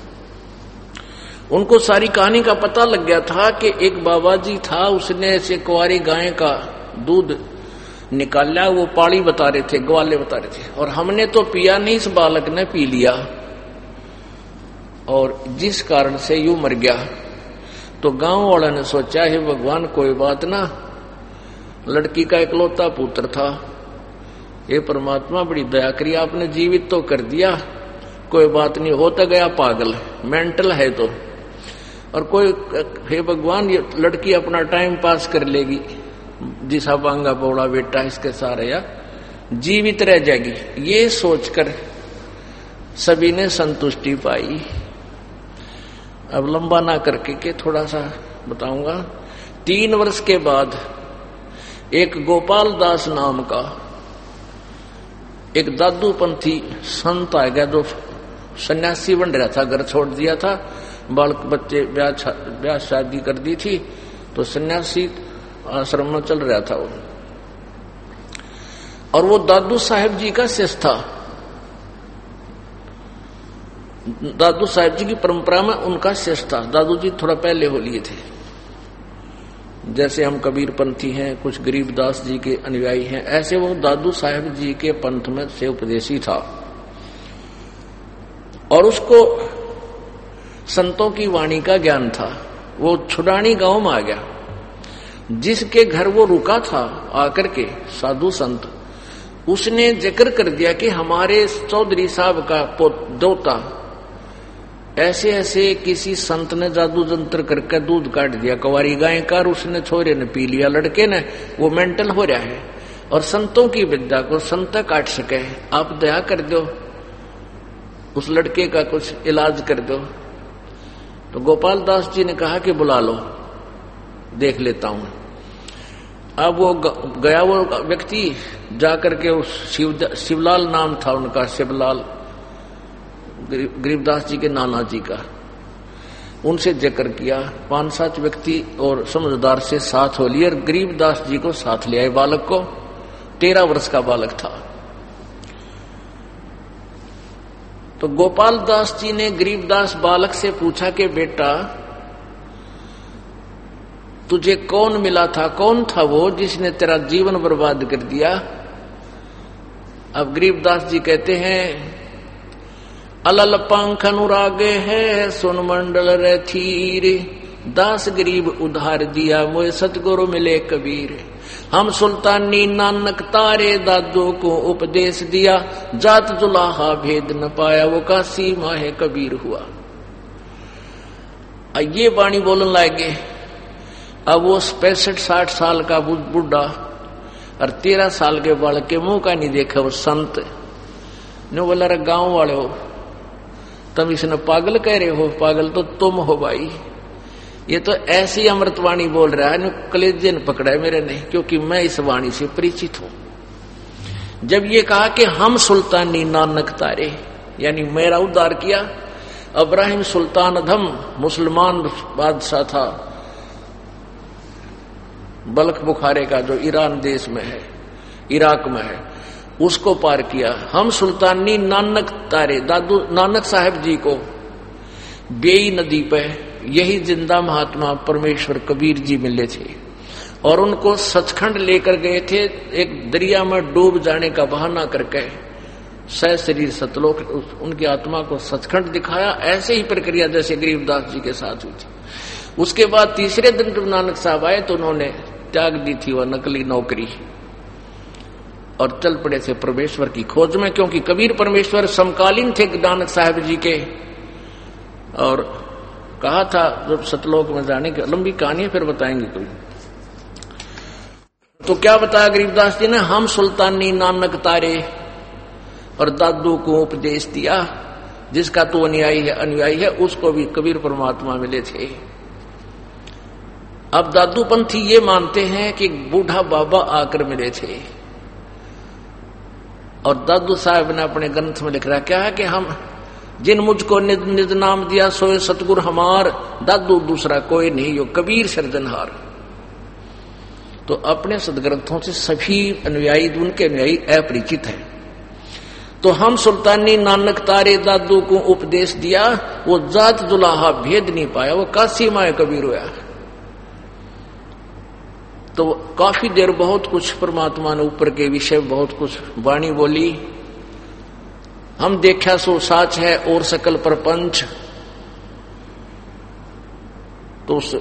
S2: उनको सारी कहानी का पता लग गया था कि एक बाबा जी था, उसने ऐसे कुंवारी गाय का दूध निकाला, वो पाली बता रहे थे, ग्वाले बता रहे थे, और हमने तो पिया नहीं, इस बालक ने पी लिया और जिस कारण से यूं मर गया। तो गांव वाला ने सोचा हे भगवान कोई बात ना, लड़की का इकलौता पुत्र था, ये परमात्मा बड़ी दया करी, आपने जीवित तो कर दिया, कोई बात नहीं, होता गया पागल, मेंटल है तो, और कोई हे भगवान ये लड़की अपना टाइम पास कर लेगी, जिसा बांगा बौड़ा बेटा इसके सारे या जीवित रह जाएगी। ये सोचकर सभी ने संतुष्टि पाई। अब लंबा ना करके के थोड़ा सा बताऊंगा। 3 वर्ष के बाद एक गोपाल दास नाम का एक दादूपंथी संत आ गया, जो सन्यासी बन रहा था, घर छोड़ दिया था, बालक बच्चे ब्याह शादी कर दी थी, तो सन्यासी आश्रम में चल रहा था वो। और वो दादू साहेब जी का शिष्य था। दादू साहेब जी की परंपरा में उनका शिष्य था। दादू जी थोड़ा पहले हो लिए थे, जैसे हम कबीर पंथी हैं, कुछ गरीबदास जी के अनुयायी हैं, ऐसे वो दादू साहेब जी के पंथ में से उपदेशी था। और उसको संतों की वाणी का ज्ञान था। वो छुडानी गांव में आ गया, जिसके घर वो रुका था आकर के साधु संत, उसने जिक्र कर दिया कि हमारे चौधरी साहब का दोता ऐसे ऐसे किसी संत ने जादू जंत्र करके दूध काट दिया कुंवारी गाय का, और उसने छोरे ने पी लिया, लड़के ने, वो मेंटल हो रहा है, और संतों की विद्या को संत काट सके, आप दया कर दो, उस लड़के का कुछ इलाज कर दो। तो गोपाल दास जी ने कहा कि बुला लो, देख लेता हूं। अब वो गया, वो व्यक्ति जाकर के उस शिवलाल नाम था उनका, शिवलाल गरीबदास जी के नाना जी का, उनसे जिक्र किया। 5-7 व्यक्ति और समझदार से साथ हो लिए और गरीबदास जी को साथ ले आए। बालक को 13 वर्ष का बालक था। तो गोपाल दास जी ने गरीबदास बालक से पूछा कि बेटा तुझे कौन मिला था, कौन था वो जिसने तेरा जीवन बर्बाद कर दिया। अब गरीबदास जी कहते हैं अलल पंख अनुरागे है सुन मंडल रथीर, दास गरीब उधार दिया मोए सतगुरु मिले कबीर। हम सुल्तानी नानक तारे दादो को उपदेश दिया, जात जुलाहा भेद न पाया वो काशी माहे कबीर हुआ। ये वाणी बोलन लगे। अब वो 65-60 साल का बुढ़ा और 13 साल के बालक के मुंह का नहीं देखा। वो संत ने बोला रे गांव वाले हो, तुम इसने पागल कह रहे हो, पागल तो तुम हो भाई, ये तो ऐसी अमृतवाणी बोल रहा है, कलेजे ने पकड़ा है मेरे ने, क्योंकि मैं इस वाणी से परिचित हूं। जब ये कहा कि हम सुल्तानी नानक तारे, यानी मेरा उद्धार किया। इब्राहिम सुल्तान अधम मुसलमान बादशाह था, बल्ख बुखारे का, जो ईरान देश में है, इराक में है, उसको पार किया। हम सुल्तानी नानक तारे, दादू नानक साहब जी को बेई नदी पे यही जिंदा महात्मा परमेश्वर कबीर जी मिले थे और उनको सचखंड लेकर गए थे। एक दरिया में डूब जाने का बहाना करके सह शरीर सतलोक उनकी आत्मा को सचखंड दिखाया। ऐसे ही प्रक्रिया जैसे गरीबदास जी के साथ हुई थी। उसके बाद तीसरे दिन जब नानक साहब आए तो उन्होंने त्याग दी थी वह नकली नौकरी और चल पड़े थे परमेश्वर की खोज में, क्योंकि कबीर परमेश्वर समकालीन थे नानक साहब जी के। और कहा था जब सतलोक में जाने की लंबी कहानी है, फिर बताएंगे कोई। तो क्या बताया गरीबदास जी ने, हम सुल्तानी नानक तारे और दादू को उपदेश दिया, जिसका तू अनुयायी है उसको भी कबीर परमात्मा मिले थे। अब दादू पंथी ये मानते हैं कि बूढ़ा बाबा आकर मिले थे, और दादू साहब ने अपने ग्रंथ में लिख रहा क्या है कि हम जिन मुझको निज निज नाम दिया सोए सतगुरु हमार, दादू दूसरा कोई नहीं यो कबीर सृजनहार। तो अपने सदग्रंथों से सभी अनुयायी उनके अनुयायी अपरिचित हैं। तो हम सुल्तानी नानक तारे दादू को उपदेश दिया, वो जात दुलाहा भेद नहीं पाया, वो काशी माए कबीर हुआ। तो काफी देर बहुत कुछ परमात्मा ने ऊपर के विषय बहुत कुछ वाणी बोली। हम देखा सो साच है और सकल प्रपंच। तो उस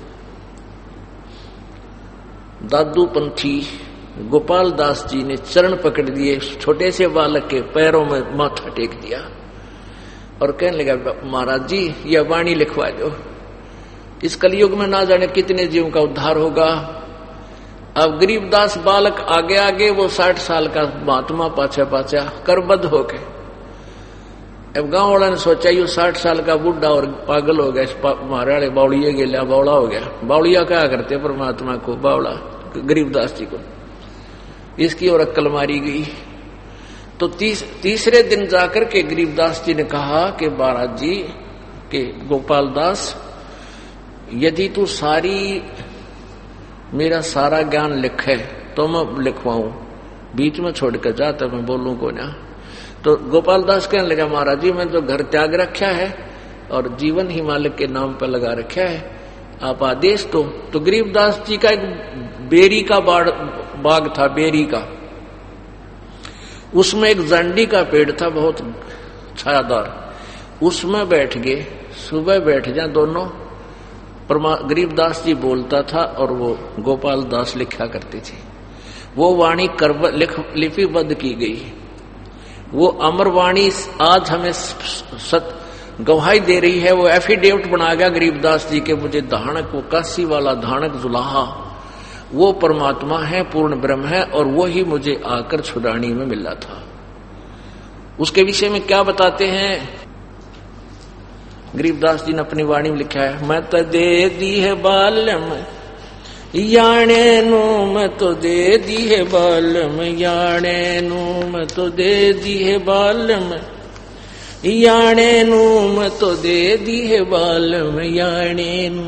S2: दादू पंथी गोपाल दास जी ने चरण पकड़ दिए, छोटे से बालक के पैरों में माथा टेक दिया और कहने लगा महाराज जी यह वाणी लिखवा दो, इस कलयुग में ना जाने कितने जीवों का उद्धार होगा। अब गरीबदास बालक आगे आगे, वो 60 साल का महात्मा पाछा पाछा करबद्ध हो गए। अब गांव वाला ने सोचा ये 60 साल का बुढ़ा और पागल हो गया, मारे वाले बावड़िया गेला बावड़ा हो गया। बावड़िया क्या करते परमात्मा को, बावड़ा गरीबदास जी को, इसकी और अक्कल मारी गई। तो तीसरे दिन जाकर के गरीबदास जी ने कहा कि महाराज जी के गोपाल दास, यदि तू मेरा सारा ज्ञान लिखे तो मैं लिखवाऊं, बीच में छोड़कर जाता मैं बोलूं को ना। तो गोपाल दास कहने लगा महाराज जी मैं तो घर त्याग रखा है और जीवन ही मालिक के नाम पर लगा रखा है, आप आदेश दो। तो गरीबदास जी का एक बेरी का बाग था, बेरी का, उसमें एक जंडी का पेड़ था बहुत छायादार, उसमें बैठ गए। सुबह बैठ जाए दोनों, गरीबदास जी बोलता था और वो गोपाल दास लिखा करते थे। वो वाणी लिपिबद्ध की गई, वो अमर वाणी आज हमें गवाही दे रही है। वो एफिडेविट बना गया गरीबदास जी के, मुझे धानक, वो काशी वाला धानक जुलाहा वो परमात्मा है, पूर्ण ब्रह्म है, और वो ही मुझे आकर छुड़ानी में मिला था। उसके विषय में क्या बताते हैं गरीबदास जी ने अपनी वाणी में लिखा है, मैं तो दे दी है बालम याने नू, मैं तो दे दी है बालम याने नू, मैं तो दे दी है बालम याने नू, मैं तो दे दी है बालम याने नू।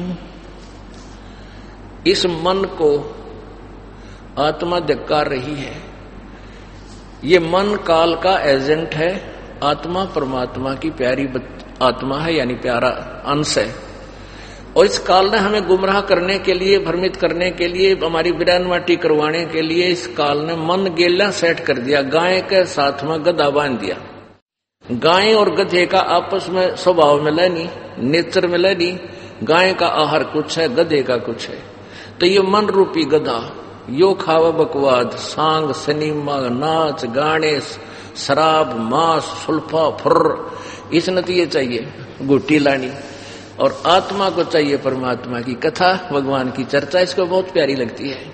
S2: इस मन को आत्मा धिक्कार रही है। ये मन काल का एजेंट है, आत्मा परमात्मा की प्यारी आत्मा है, यानी प्यारा अंश है। और इस काल ने हमें गुमराह करने के लिए, भ्रमित करने के लिए, हमारी विरान माटी करवाने के लिए इस काल ने मन गेला सेट कर दिया। गाय के साथ में गधा बांध दिया। गाय और गधे का आपस में स्वभाव मिला नहीं, नेचर मिला नहीं। गाय का आहार कुछ है, गधे का कुछ है। तो ये मन रूपी गधा यो खावा बकवाद, सांग, सिनेमा, नाच गाने, शराब, मांस, सुल्फा, फुर्र, इस नतीजे चाहिए गुट्टी लानी। और आत्मा को चाहिए परमात्मा की कथा, भगवान की चर्चा, इसको बहुत प्यारी लगती है।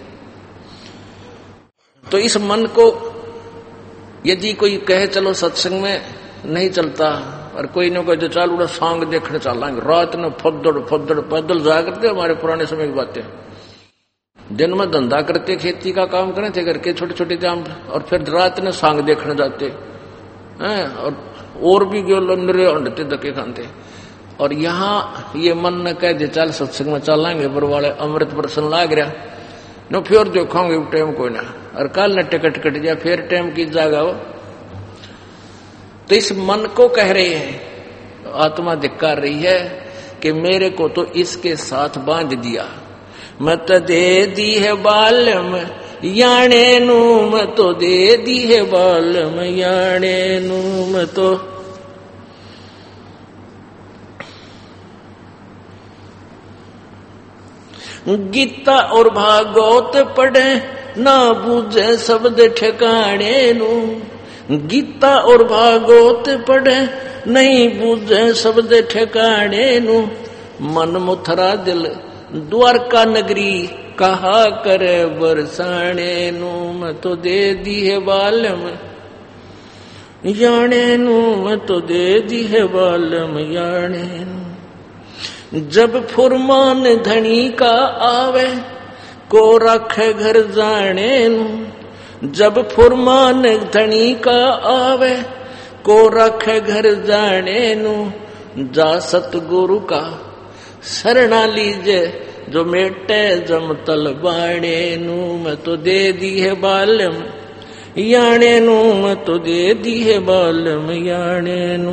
S2: तो इस मन को यदि कोई कहे चलो सत्संग में नहीं चलता, और कोई न कोई जो चालू सांग देखने चलेंगे, रात में फद्दड़ फद्दड़ पैदल जा करते, हमारे पुराने समय की बातें, दिन में धंधा करते, खेती का काम करते थे करके छोटे छोटे काम, और फिर रात में सांग देखने जाते हैं, और भी निरे अंडते धक्के खाते। और यहाँ ये मन न कह दे चल सत्संग में चलेंगे, बरवाले अमृत प्रसन्न लाग रहा न, फिर देखोगे टाइम कोई ना, और कल न टिकट कट जाए, फिर टाइम की जागा हो। तो इस मन को कह रहे हैं, आत्मा धिक्कार रही है कि मेरे को तो इसके साथ बांध दिया। मत दे दी है बालम याने नू, मैं तो दे दी है बालम याने नू, मैं तो। गीता और भागवत पढ़े ना बूझे शब्द ठिकाने नू, गीता और भागवत पढ़े नहीं बूझे शब्द ठिकाने नू, मन मुथरा दिल द्वारका नगरी कहा करे बरसाने नू, मैं तो दे दी है बालम याने नू मैं तो दे दी है बालम याने नू। जब फुरमान धनी का आवे को रखे घर जाने नू। जब फुरमान धनी का आवे को रखे घर जाने नू। जा सतगुरु का शरणा लीजे जो मेटे जम तलबाणे नू। मैं तो दे दी है बालम याने नू। मैं तो दे दी है बालम याने नू।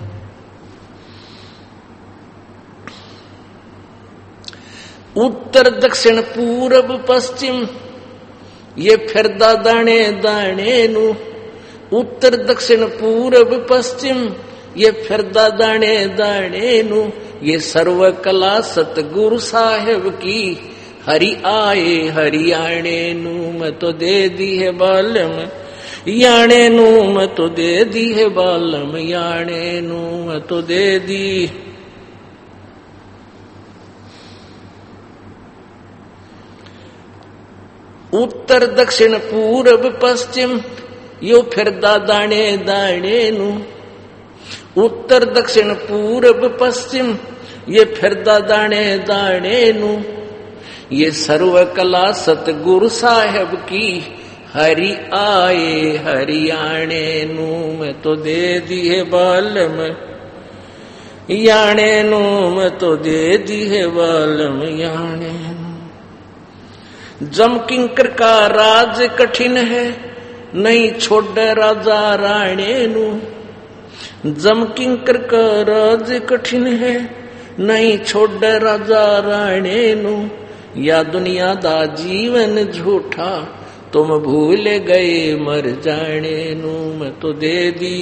S2: उत्तर दक्षिण पूरब पश्चिम ये फिरदा दाने दाने नू। उत्तर दक्षिण पूरब पश्चिम ये फिरदा दाने दाने नू। ये सर्व कला सतगुरु साहेब की हरि आए हरियाणे नू। मैं तो दे दी है बालम याणे नू। मैं तो दे दी है बालम याणे नू। मैं तो दे दी। उत्तर दक्षिण पूरब पश्चिम यो फिरदा दाने दाने नू। उत्तर दक्षिण पूरब पश्चिम ये फिरदा दाने दाने नू। ये सर्व कला सतगुरु साहेब की हरि आए हरियाणे नू। मैं तो दे दी है बालम याणे नू। मैं तो दे दी है बालम याणे नू। जम किंकर का राज कठिन है नहीं छोड़ राजा राणे नू। जम किंकर का राज कठिन है नहीं छोड़ राजा राणे नू। या दुनिया दा जीवन झूठा तुम भूल गए मर जाने नू। मैं तो दे दी।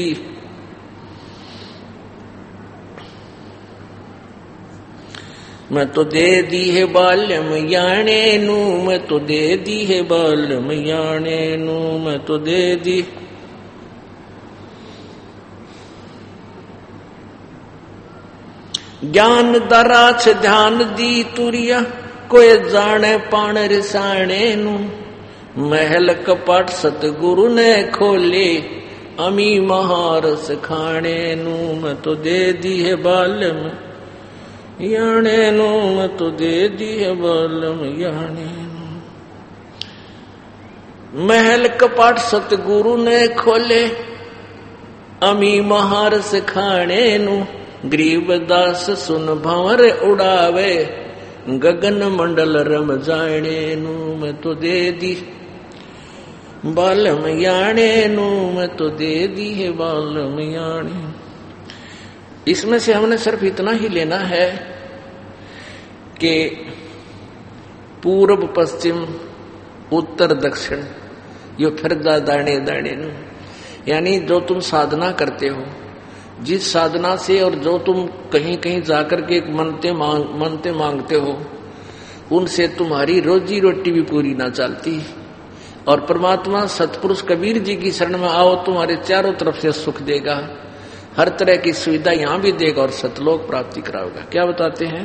S2: मैं तो दे दी है बालम याणे नू। मैं तो दे दी है बालम याणे नू। मैं तो दे दी। ज्ञान दराछ ध्यान दी तुरिया कोई जाने पाण रिसाणे नू। महल कपाट सतगुरु ने खोले अमी महारस खाने नू। मैं तो दे दी है बालम याणे नू। मैं तो दे दी है बालम याणे नू। महल कपाट सतगुरु ने खोले अमी महारस खाने नू। गरीबदास सुन भंवर उड़ावे गगन मंडल रम जाने नू। मैं तो दे दी बालम याणे नू। मैं तो दे दी है बालम याणे। इसमें से हमने सिर्फ इतना ही लेना है कि पूर्व पश्चिम उत्तर दक्षिण यो फिरदा दाने दाने नू। यानी जो तुम साधना करते हो, जिस साधना से और जो तुम कहीं कहीं जाकर के मनते मांगते हो, उनसे तुम्हारी रोजी रोटी भी पूरी ना चलती। और परमात्मा सतपुरुष कबीर जी की शरण में आओ, तुम्हारे चारों तरफ से सुख देगा, हर तरह की सुविधा यहां भी देगा और सतलोक प्राप्ति कराएगा। क्या बताते हैं?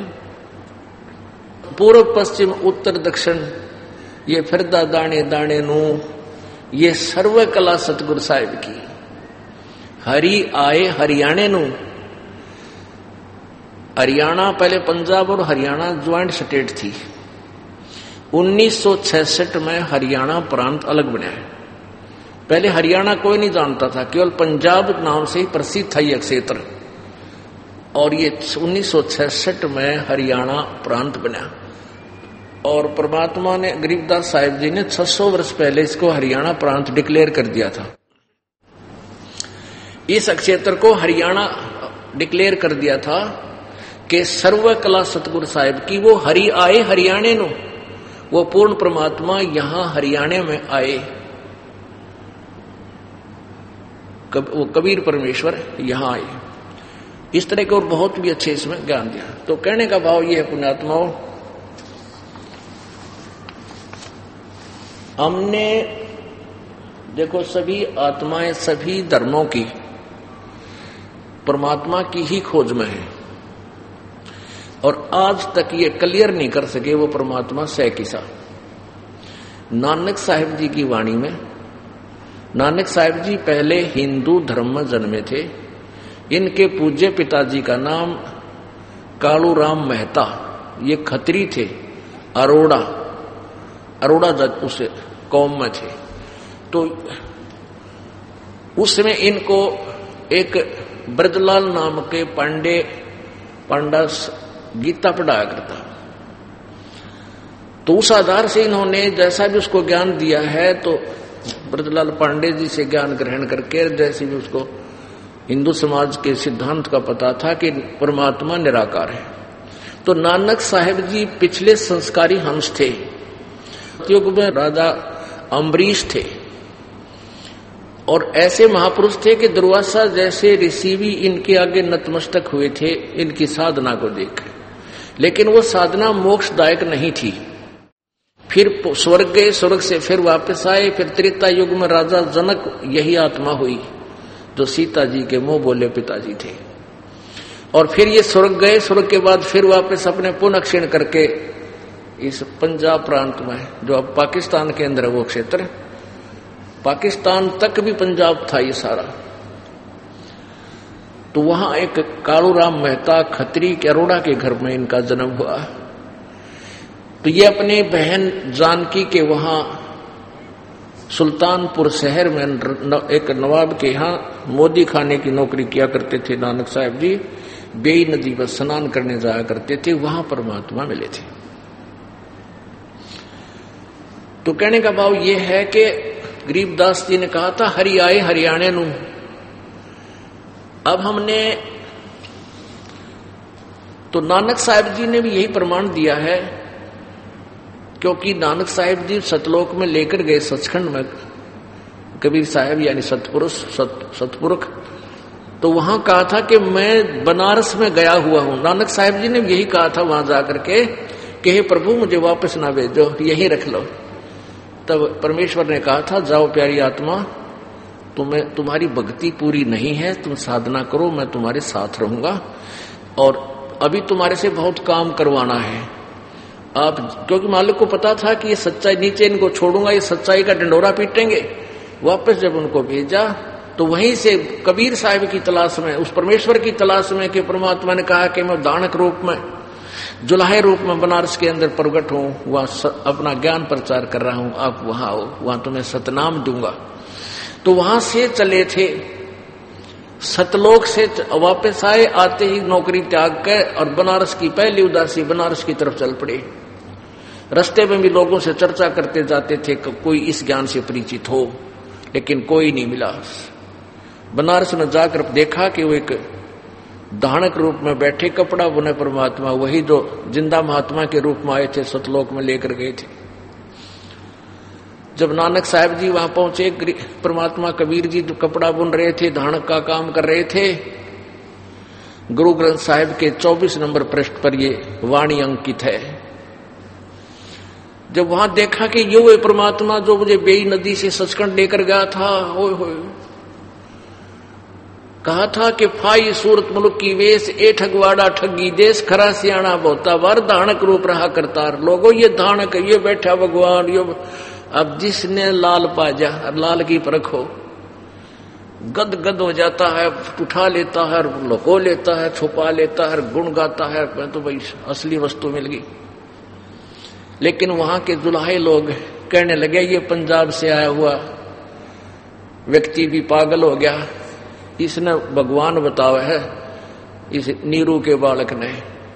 S2: पूर्व पश्चिम उत्तर दक्षिण ये फिरदा दाने दाने नू, ये सर्व कला सतगुरु साहिब की हरि आए हरियाणे नू। हरियाणा पहले पंजाब और हरियाणा ज्वाइंट स्टेट थी। 1966 में हरियाणा प्रांत अलग बना है। पहले हरियाणा कोई नहीं जानता था, केवल पंजाब नाम से ही प्रसिद्ध था यह क्षेत्र। और ये 1966 में हरियाणा प्रांत बना। और परमात्मा ने गरीबदास साहिब जी ने 600 वर्ष पहले इसको हरियाणा प्रांत डिक्लेयर कर दिया था। इस क्षेत्र को हरियाणा डिक्लेयर कर दिया था कि सर्व कला सतगुरु साहिब की वो हरि आए हरियाणे नो, वो पूर्ण परमात्मा यहां हरियाणे में आए। वो कबीर परमेश्वर यहां आए। इस तरह के और बहुत भी अच्छे इसमें ज्ञान दिया। तो कहने का भाव ये है पुण्यात्माओं, हमने देखो सभी आत्माएं सभी धर्मों की परमात्मा की ही खोज में है और आज तक ये क्लियर नहीं कर सके वो परमात्मा सह किसा। नानक साहिब जी की वाणी में नानक साहिब जी पहले हिंदू धर्म में जन्मे थे। इनके पूज्य पिताजी का नाम कालूराम मेहता, ये खत्री थे, अरोड़ा जात उस कौम में थे। तो उसमें इनको एक ब्रजलाल नाम के पांडा गीता पढ़ाया करता। तो उस आधार से इन्होंने जैसा भी उसको ज्ञान दिया है, तो ब्रजलाल पांडे जी से ज्ञान ग्रहण करके जैसे भी उसको हिंदू समाज के सिद्धांत का पता था कि परमात्मा निराकार है। तो नानक साहिब जी पिछले संस्कारी हंस थे। युग में राजा अम्बरीश थे और ऐसे महापुरुष थे कि दुर्वासा जैसे ऋषि भी इनके आगे नतमस्तक हुए थे इनकी साधना को देख। लेकिन वो साधना मोक्षदायक नहीं थी। फिर स्वर्ग गए, स्वर्ग से फिर वापस आए। फिर त्रेता युग में राजा जनक यही आत्मा हुई जो सीता जी के मुंह बोले पिताजी थे। और फिर ये स्वर्ग गए, स्वर्ग के बाद फिर वापस अपने पुनः क्षीण करके इस पंजाब प्रांत में, जो अब पाकिस्तान के अंदर है वो क्षेत्र, पाकिस्तान तक भी पंजाब था ये सारा। तो वहां एक कालूराम मेहता खत्री के अरोड़ा के घर में इनका जन्म हुआ। तो ये अपनी बहन जानकी के वहां सुल्तानपुर शहर में एक नवाब के यहाँ मोदी खाने की नौकरी किया करते थे नानक साहिब जी। बेई नदी पर स्नान करने जाया करते थे, वहां परमात्मा मिले थे। तो कहने का भाव ये है कि गरीबदास जी ने कहा था हरि आए हरियाणे नू। अब हमने तो नानक साहिब जी ने भी यही प्रमाण दिया है, क्योंकि नानक साहिब जी सतलोक में लेकर गए सचखंड में कबीर साहब यानी सतपुरुष। तो वहां कहा था कि मैं बनारस में गया हुआ हूं। नानक साहिब जी ने यही कहा था वहां जाकर के कि हे प्रभु मुझे वापस ना भेजो, यही रख लो। तब परमेश्वर ने कहा था जाओ प्यारी आत्मा, तुम्हारी भक्ति पूरी नहीं है, तुम साधना करो, मैं तुम्हारे साथ रहूंगा और अभी तुम्हारे से बहुत काम करवाना है। आप क्योंकि मालिक को पता था कि ये सच्चाई, नीचे इनको छोड़ूंगा ये सच्चाई का डंडोरा पीटेंगे। वापस जब उनको भेजा तो वहीं से कबीर साहिब की तलाश में, उस परमेश्वर की तलाश में कि परमात्मा ने कहा कि मैं दानक रूप में, जुलाहे रूप में बनारस के अंदर प्रकट हूं, वहां अपना ज्ञान प्रचार कर रहा हूं, आप वहां आओ, वहां तुम्हें सतनाम दूंगा। तो वहां से चले थे, सतलोक से वापस आए, आते ही नौकरी त्याग कर और बनारस की पहली उदासी बनारस की तरफ चल पड़े। रास्ते में भी लोगों से चर्चा करते जाते थे कि कोई इस ज्ञान से परिचित हो, लेकिन कोई नहीं मिला। बनारस में जाकर देखा कि वो एक दानक रूप में बैठे, कपड़ा बुने परमात्मा, वही जो जिंदा महात्मा के रूप में आए थे, सतलोक में लेकर गए थे। जब नानक साहिब जी वहां पहुंचे, परमात्मा कबीर जी कपड़ा बुन रहे थे, धानक का काम कर रहे थे। गुरु ग्रंथ साहिब के 24 नंबर पृष्ठ पर ये वाणी अंकित है। जब वहां देखा कि ये वो परमात्मा जो मुझे बेई नदी से सचखंड लेकर गया था, हो कहा था कि फाई सूरत मुल्क की वेश, ए ठगवाड़ा ठगी देश, खरा सियाणा बहुता बार, धानक रूप रहा करतार। लोगों ये धानक, ये बैठा भगवान, ये अब जिसने लाल पाजा, लाल की परख हो, गद गद हो जाता है, उठा लेता है, लुको लेता है, छुपा लेता है, गुण गाता है, मैं तो भाई असली वस्तु मिल गई। लेकिन वहां के जुलाहे लोग कहने लगे ये पंजाब से आया हुआ व्यक्ति भी पागल हो गया, इसने भगवान बतावा है इस नीरू के बालक ने।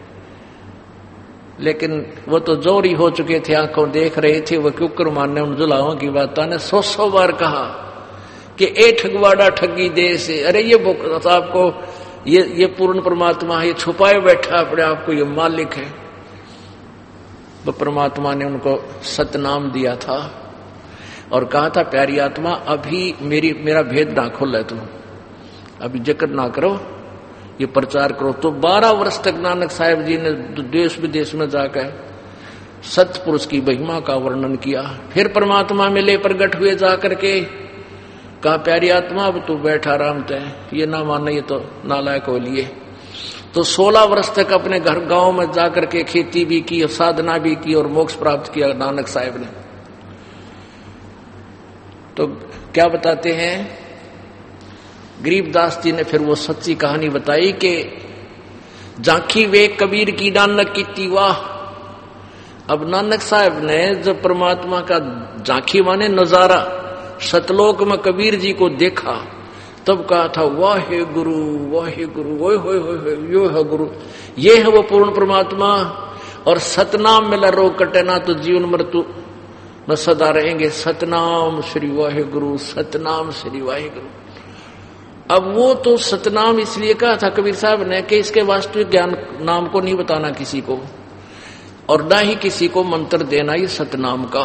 S2: लेकिन वो तो जोरी हो चुके थे, आंखों देख रहे थे। वो क्यों मानने उन जुलाहों की बात ने 100 बार कहा कि ए ठगवाड़ा ठगी देश। अरे ये आपको ये पूर्ण परमात्मा है, ये छुपाए बैठा अपने आप को, ये मालिक है। तो परमात्मा ने उनको सतनाम दिया था और कहा था प्यारी आत्मा अभी मेरा भेद ना खोला, तुम अभी जिक्र ना करो, ये प्रचार करो। तो 12 वर्ष तक नानक साहिब जी ने देश विदेश में जाकर सतपुरुष की महिमा का वर्णन किया। फिर परमात्मा मिले, प्रगट हुए जाकर के, कहा प्यारी आत्मा अब तू बैठा आराम तय, ये ना माने ये तो नालायक हो लिए। तो 16 वर्ष तक अपने घर गांव में जाकर के खेती भी की और साधना भी की और मोक्ष प्राप्त किया नानक साहिब ने। तो क्या बताते हैं गरीबदास जी ने फिर वो सच्ची कहानी बताई कि झांकी वे कबीर की नानक की तीवा। अब नानक साहब ने जब परमात्मा का झांकी माने नजारा सतलोक में कबीर जी को देखा तब कहा था वाहे गुरु वाहे गुरु वो यो है गुरु, ये है वो पूर्ण परमात्मा। और सतनाम मिला रोग कटे ना तो जीवन मृत्यु न सदा रहेंगे। सतनाम श्री वाहे गुरु, सतनाम श्री वाहे गुरु। अब वो तो सतनाम इसलिए कहा था कबीर साहब ने कि इसके वास्तविक ज्ञान नाम को नहीं बताना किसी को और ना ही किसी को मंत्र देना ये सतनाम का।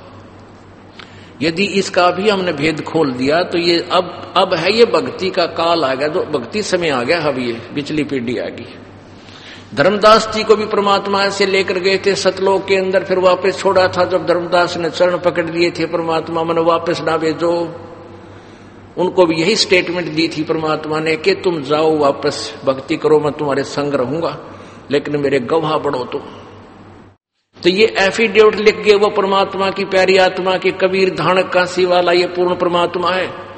S2: यदि इसका भी हमने भेद खोल दिया तो ये अब है ये भक्ति का काल आ गया, तो भक्ति समय आ गया। अब ये पिछली पीढ़ी आ गई। धर्मदास जी को भी परमात्मा से लेकर गए थे सतलोक के अंदर, फिर वापस छोड़ा था। जब धर्मदास ने चरण पकड़ लिए थे परमात्मा मन वापस ना भेजो, उनको भी यही स्टेटमेंट दी थी परमात्मा ने कि तुम जाओ वापस भक्ति करो, मैं तुम्हारे संग रहूंगा लेकिन मेरे गवाह बढ़ो। तो ये एफिडेविट लिख गए वो परमात्मा की प्यारी आत्मा की, कबीर धानक काशी वाला ये पूर्ण परमात्मा है।